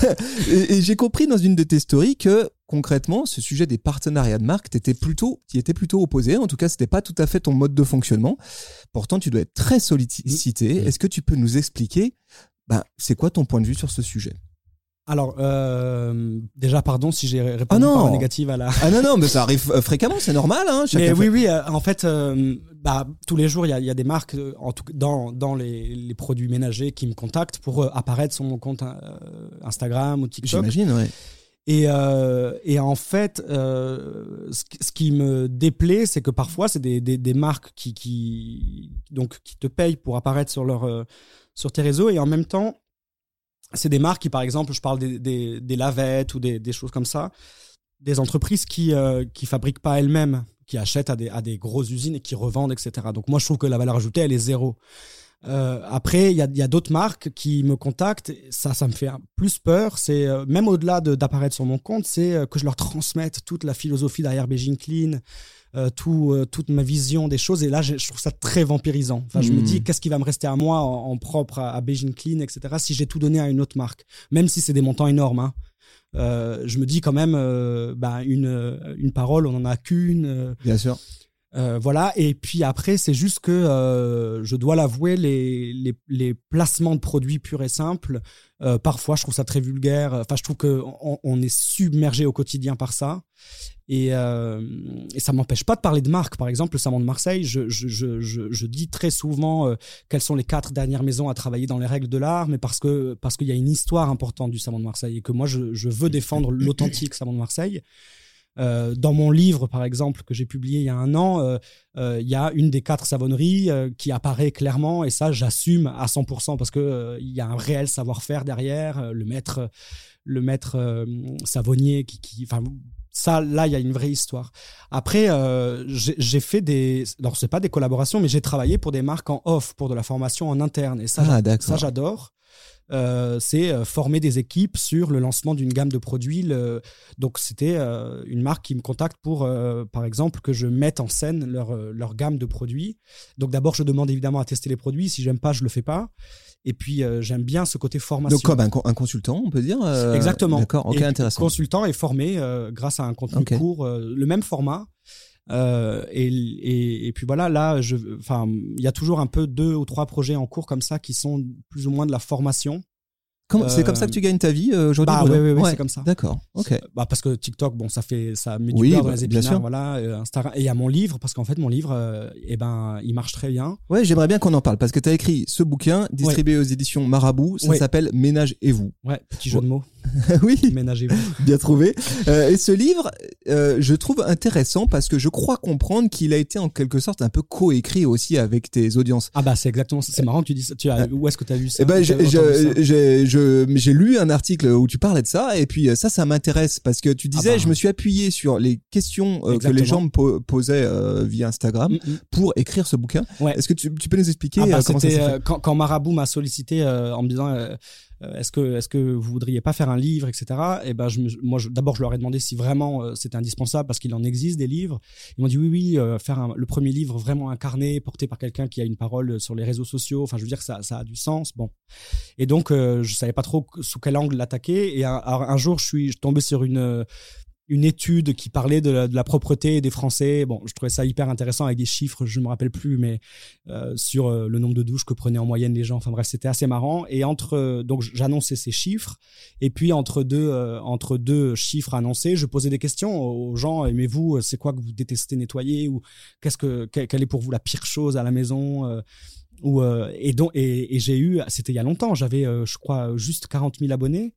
Speaker 2: et, et j'ai compris dans une de tes stories que concrètement, ce sujet des partenariats de marque, t'étais plutôt, t'y étais plutôt opposé. En tout cas, c'était pas tout à fait ton mode de fonctionnement. Pourtant, tu dois être très sollicité. Mmh. Est-ce que tu peux nous expliquer, bah, c'est quoi ton point de vue sur ce sujet?
Speaker 3: Alors, euh, déjà, pardon si j'ai répondu ah par négative à la...
Speaker 2: Ah non, non, mais ça arrive fréquemment, c'est normal. Hein,
Speaker 3: mais oui,
Speaker 2: fait...
Speaker 3: oui, euh, en fait, euh, bah, tous les jours, il y a, y a des marques, en tout, dans, dans les, les produits ménagers, qui me contactent pour euh, apparaître sur mon compte euh, Instagram ou TikTok.
Speaker 2: J'imagine, oui.
Speaker 3: Et, euh, et en fait, euh, ce, ce qui me déplaît, c'est que parfois, c'est des, des, des marques qui, qui, donc, qui te payent pour apparaître sur, leur, euh, sur tes réseaux, et en même temps, c'est des marques qui, par exemple, je parle des, des, des lavettes ou des, des choses comme ça, des entreprises qui euh, qui fabriquent pas elles-mêmes, qui achètent à des, à des grosses usines et qui revendent, et cetera. Donc moi, je trouve que la valeur ajoutée, elle est zéro. Euh, après, il y a, y a d'autres marques qui me contactent. Ça, ça me fait plus peur. C'est euh, même au-delà de, d'apparaître sur mon compte, c'est euh, que je leur transmette toute la philosophie derrière Bégin Clean, euh, tout, euh, toute ma vision des choses. Et là, je, je trouve ça très vampirisant. Enfin, mmh. je me dis, qu'est-ce qui va me rester à moi en, en propre à, à Bégin Clean, et cetera. Si j'ai tout donné à une autre marque, même si c'est des montants énormes. Hein. Euh, je me dis quand même, euh, bah, une, une parole, on en a qu'une. Euh,
Speaker 2: Bien sûr.
Speaker 3: Euh, voilà, et puis après, c'est juste que euh, je dois l'avouer, les, les, les placements de produits purs et simples, euh, parfois je trouve ça très vulgaire. Enfin, je trouve qu'on on est submergé au quotidien par ça, et, euh, et ça m'empêche pas de parler de marque. Par exemple, le Savon de Marseille, je, je, je, je, je dis très souvent euh, quelles sont les quatre dernières maisons à travailler dans les règles de l'art, mais parce que parce qu'il y a une histoire importante du Savon de Marseille, et que moi je, je veux défendre l'authentique Savon de Marseille. Euh, dans mon livre, par exemple, que j'ai publié il y a un an, euh, euh, il y a une des quatre savonneries euh, qui apparaît clairement, et ça, j'assume à cent pour cent parce que euh, il y a un réel savoir-faire derrière, euh, le maître, le maître euh, savonnier qui, qui, enfin, ça, là, il y a une vraie histoire. Après, euh, j'ai, j'ai fait des, alors c'est pas des collaborations, mais j'ai travaillé pour des marques en off, pour de la formation en interne, et ça,
Speaker 2: ah,
Speaker 3: j'a... ça j'adore. Euh, c'est euh, former des équipes sur le lancement d'une gamme de produits. Le... Donc, c'était euh, une marque qui me contacte pour, euh, par exemple, que je mette en scène leur, euh, leur gamme de produits. Donc, d'abord, je demande évidemment à tester les produits. Si j'aime pas, je le fais pas. Et puis, euh, j'aime bien ce côté formation.
Speaker 2: Donc, comme un, un consultant, on peut dire euh...
Speaker 3: Exactement.
Speaker 2: D'accord, ok,
Speaker 3: et
Speaker 2: intéressant.
Speaker 3: Consultant et formé euh, grâce à un contenu
Speaker 2: okay.
Speaker 3: court, euh, le même format. Euh, et, et, et puis voilà, là, je, enfin, il y a toujours un peu deux ou trois projets en cours comme ça qui sont plus ou moins de la formation.
Speaker 2: Comme, euh, c'est comme ça que tu gagnes ta vie euh, aujourd'hui?
Speaker 3: Bah oui, oui, oui, ouais. C'est comme ça.
Speaker 2: D'accord, ok.
Speaker 3: Bah parce que TikTok, bon, ça fait, ça met du
Speaker 2: oui,
Speaker 3: beurre
Speaker 2: bah,
Speaker 3: dans les épinards, voilà. Euh, Instagram, et il y a mon livre, parce qu'en fait, mon livre, euh, eh ben, il marche très bien.
Speaker 2: Ouais, j'aimerais bien qu'on en parle, parce que tu as écrit ce bouquin, distribué ouais. aux éditions Marabout, ça ouais. s'appelle Ménage et vous.
Speaker 3: Ouais, petit jeu ouais. de mots.
Speaker 2: Oui,
Speaker 3: Ménagez-vous.
Speaker 2: Bien trouvé. Euh, et ce livre, euh, je trouve intéressant parce que je crois comprendre qu'il a été en quelque sorte un peu coécrit aussi avec tes audiences.
Speaker 3: Ah bah c'est exactement ça. C'est marrant que tu dis ça. Tu as, euh, où est-ce que tu as lu ça?
Speaker 2: Eh ben, j'ai, j'ai, j'ai, je, j'ai lu un article où tu parlais de ça et puis ça, ça m'intéresse parce que tu disais, ah bah. je me suis appuyé sur les questions euh, que les gens me po- posaient euh, via Instagram mm-hmm. pour écrire ce bouquin. Ouais. Est-ce que tu, tu peux nous expliquer
Speaker 3: ah bah,
Speaker 2: euh, comment ça s'est fait?
Speaker 3: euh, quand, quand Marabout m'a sollicité euh, en me disant euh, est-ce que est-ce que vous voudriez pas faire un livre, et cetera. Et ben je me, moi je, d'abord je leur ai demandé si vraiment euh, c'était indispensable parce qu'il en existe des livres. Ils m'ont dit oui oui euh, faire un, le premier livre vraiment incarné, porté par quelqu'un qui a une parole sur les réseaux sociaux. Enfin je veux dire que ça ça a du sens. Bon et donc euh, je savais pas trop sous quel angle l'attaquer. Et un, un jour je suis tombé sur une une étude qui parlait de la, de la propreté des Français. Bon, je trouvais ça hyper intéressant avec des chiffres, je me rappelle plus, mais euh, sur euh, le nombre de douches que prenaient en moyenne les gens. Enfin bref, c'était assez marrant. Et entre euh, donc j'annonçais ces chiffres, et puis entre deux euh, entre deux chiffres annoncés, je posais des questions aux gens. Aimez-vous, c'est quoi que vous détestez nettoyer, ou qu'est-ce que quelle est pour vous la pire chose à la maison? euh, ou euh, et donc et, et j'ai eu, c'était il y a longtemps, j'avais euh, je crois juste quarante mille abonnés.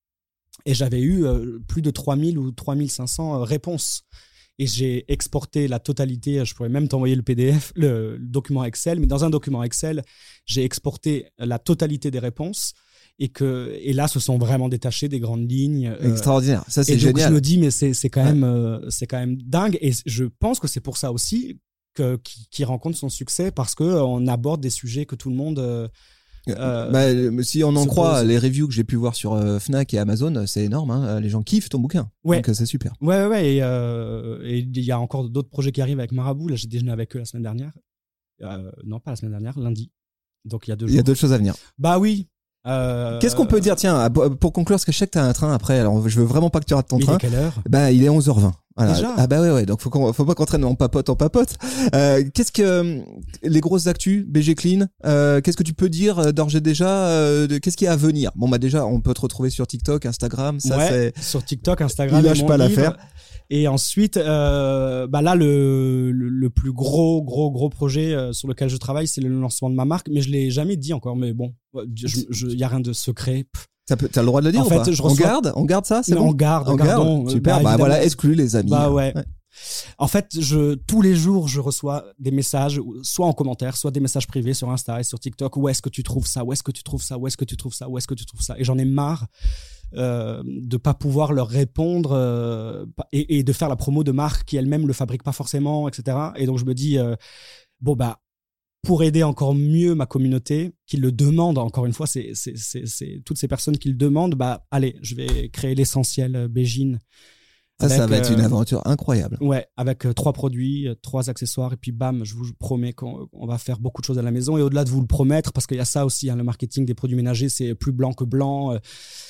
Speaker 3: Et j'avais eu euh, plus de trois mille ou trois mille cinq cents euh, réponses. Et j'ai exporté la totalité. Je pourrais même t'envoyer le P D F, le, le document Excel. Mais dans un document Excel, j'ai exporté la totalité des réponses. Et, que, et là, se sont vraiment détachées des grandes lignes.
Speaker 2: Euh, Extraordinaire. Ça, c'est
Speaker 3: et
Speaker 2: génial.
Speaker 3: Donc, je me dis, mais c'est, c'est, quand même, euh, c'est quand même dingue. Et je pense que c'est pour ça aussi que, qu'il, qu'il rencontre son succès, parce qu'on aborde des sujets que tout le monde... Euh,
Speaker 2: Euh, bah, si on en croit pose. Les reviews que j'ai pu voir sur euh, Fnac et Amazon, c'est énorme, hein. Les gens kiffent ton bouquin,
Speaker 3: ouais.
Speaker 2: donc c'est super.
Speaker 3: Ouais, ouais, et il euh, y a encore d'autres projets qui arrivent avec Marabout. Là, j'ai déjeuné avec eux la semaine dernière. Euh, non, pas la semaine dernière, lundi. Donc il y a deux jours.
Speaker 2: Il y a d'autres choses à venir.
Speaker 3: Bah oui. Euh,
Speaker 2: Qu'est-ce qu'on peut dire, tiens, pour conclure, parce que je sais que t'as un train après, alors je veux vraiment pas que tu rates ton
Speaker 3: mais
Speaker 2: train.
Speaker 3: Il est quelle heure?
Speaker 2: Bah, il est onze heures vingt. Voilà.
Speaker 3: Déjà
Speaker 2: ah bah ouais ouais donc faut qu'on faut pas qu'on traîne en papote en papote. Euh, qu'est-ce que les grosses actus B G Clean, euh, qu'est-ce que tu peux dire d'ores et déjà euh, de, qu'est-ce qui est à venir? Bon bah déjà on peut te retrouver sur TikTok, Instagram, ça
Speaker 3: ouais,
Speaker 2: c'est
Speaker 3: sur TikTok, Instagram,
Speaker 2: il lâche pas l'affaire.
Speaker 3: Et ensuite euh, bah là le, le le plus gros gros gros projet euh, sur lequel je travaille, c'est le lancement de ma marque, mais je l'ai jamais dit encore, mais bon, il y a rien de secret. Pff.
Speaker 2: T'as, t'as le droit de le dire en ou fait, pas je reçois... On garde, on garde ça, c'est
Speaker 3: mais
Speaker 2: bon.
Speaker 3: On garde,
Speaker 2: on
Speaker 3: gardons,
Speaker 2: garde. Super. Bah, bah voilà, exclu les amis.
Speaker 3: Bah ouais. ouais. En fait, je tous les jours, je reçois des messages, soit en commentaire, soit des messages privés sur Insta et sur TikTok. Où est-ce que tu trouves ça? Où est-ce que tu trouves ça? Où est-ce que tu trouves ça? Où est-ce que tu trouves ça? Et j'en ai marre euh, de pas pouvoir leur répondre euh, et, et de faire la promo de marques qui elles-mêmes le fabriquent pas forcément, et cetera. Et donc je me dis euh, bon bah. Pour aider encore mieux ma communauté, qui le demande, encore une fois, c'est, c'est, c'est, c'est toutes ces personnes qui le demandent, bah, allez, je vais créer l'essentiel Bégine.
Speaker 2: Ça, avec, ça va être une aventure incroyable.
Speaker 3: Ouais, avec euh, trois produits, euh, trois accessoires, et puis bam, je vous promets qu'on on va faire beaucoup de choses à la maison. Et au-delà de vous le promettre, parce qu'il y a ça aussi, hein, le marketing des produits ménagers, c'est plus blanc que blanc. Euh,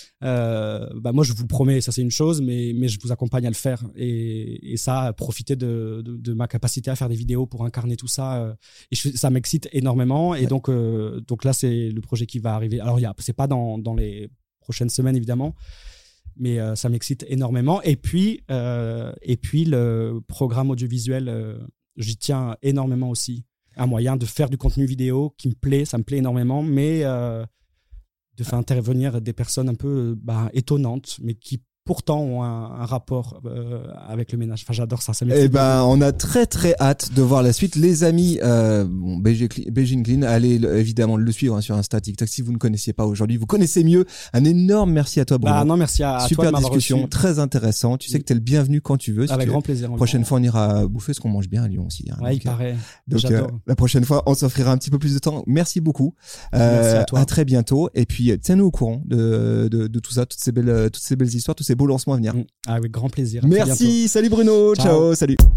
Speaker 3: euh, bah moi, je vous le promets, ça c'est une chose, mais mais je vous accompagne à le faire. Et, et ça, profiter de, de de ma capacité à faire des vidéos pour incarner tout ça, euh, et je, ça m'excite énormément. Et ouais. donc euh, donc là, c'est le projet qui va arriver. Alors il y a, c'est pas dans dans les prochaines semaines évidemment. Mais euh, ça m'excite énormément. Et puis, euh, et puis le programme audiovisuel, euh, j'y tiens énormément aussi. Un moyen de faire du contenu vidéo qui me plaît, ça me plaît énormément, mais euh, de faire intervenir des personnes un peu bah, étonnantes, mais qui pourtant ont un, un rapport euh, avec le ménage. Enfin, j'adore ça. ça
Speaker 2: Eh ben, on a très très hâte de voir la suite, les amis. Euh, bon, Beijing Clean, allez le, évidemment le suivre hein, sur Insta, TikTok. Si vous ne connaissiez pas aujourd'hui, vous connaissez mieux. Un énorme merci à toi, Bruno.
Speaker 3: Bah non, merci à, à
Speaker 2: Super
Speaker 3: toi de
Speaker 2: discussion,
Speaker 3: reçu.
Speaker 2: très intéressant. Tu sais que t'es le bienvenu quand tu veux. Si
Speaker 3: Avec
Speaker 2: tu
Speaker 3: grand
Speaker 2: veux.
Speaker 3: plaisir.
Speaker 2: Prochaine fois, on ira bouffer ce qu'on mange bien à Lyon aussi. Hein,
Speaker 3: ouais,
Speaker 2: donc,
Speaker 3: il paraît.
Speaker 2: Donc
Speaker 3: J'adore.
Speaker 2: euh, la prochaine fois, on s'offrira un petit peu plus de temps. Merci beaucoup. Euh,
Speaker 3: merci à toi.
Speaker 2: À très bientôt. Et puis tiens-nous au courant de, de de tout ça, toutes ces belles toutes ces belles histoires, tous ces beaux lancements à venir.
Speaker 3: Avec grand plaisir. À
Speaker 2: Merci. Salut Bruno. Ciao.
Speaker 3: Ciao.
Speaker 2: Salut.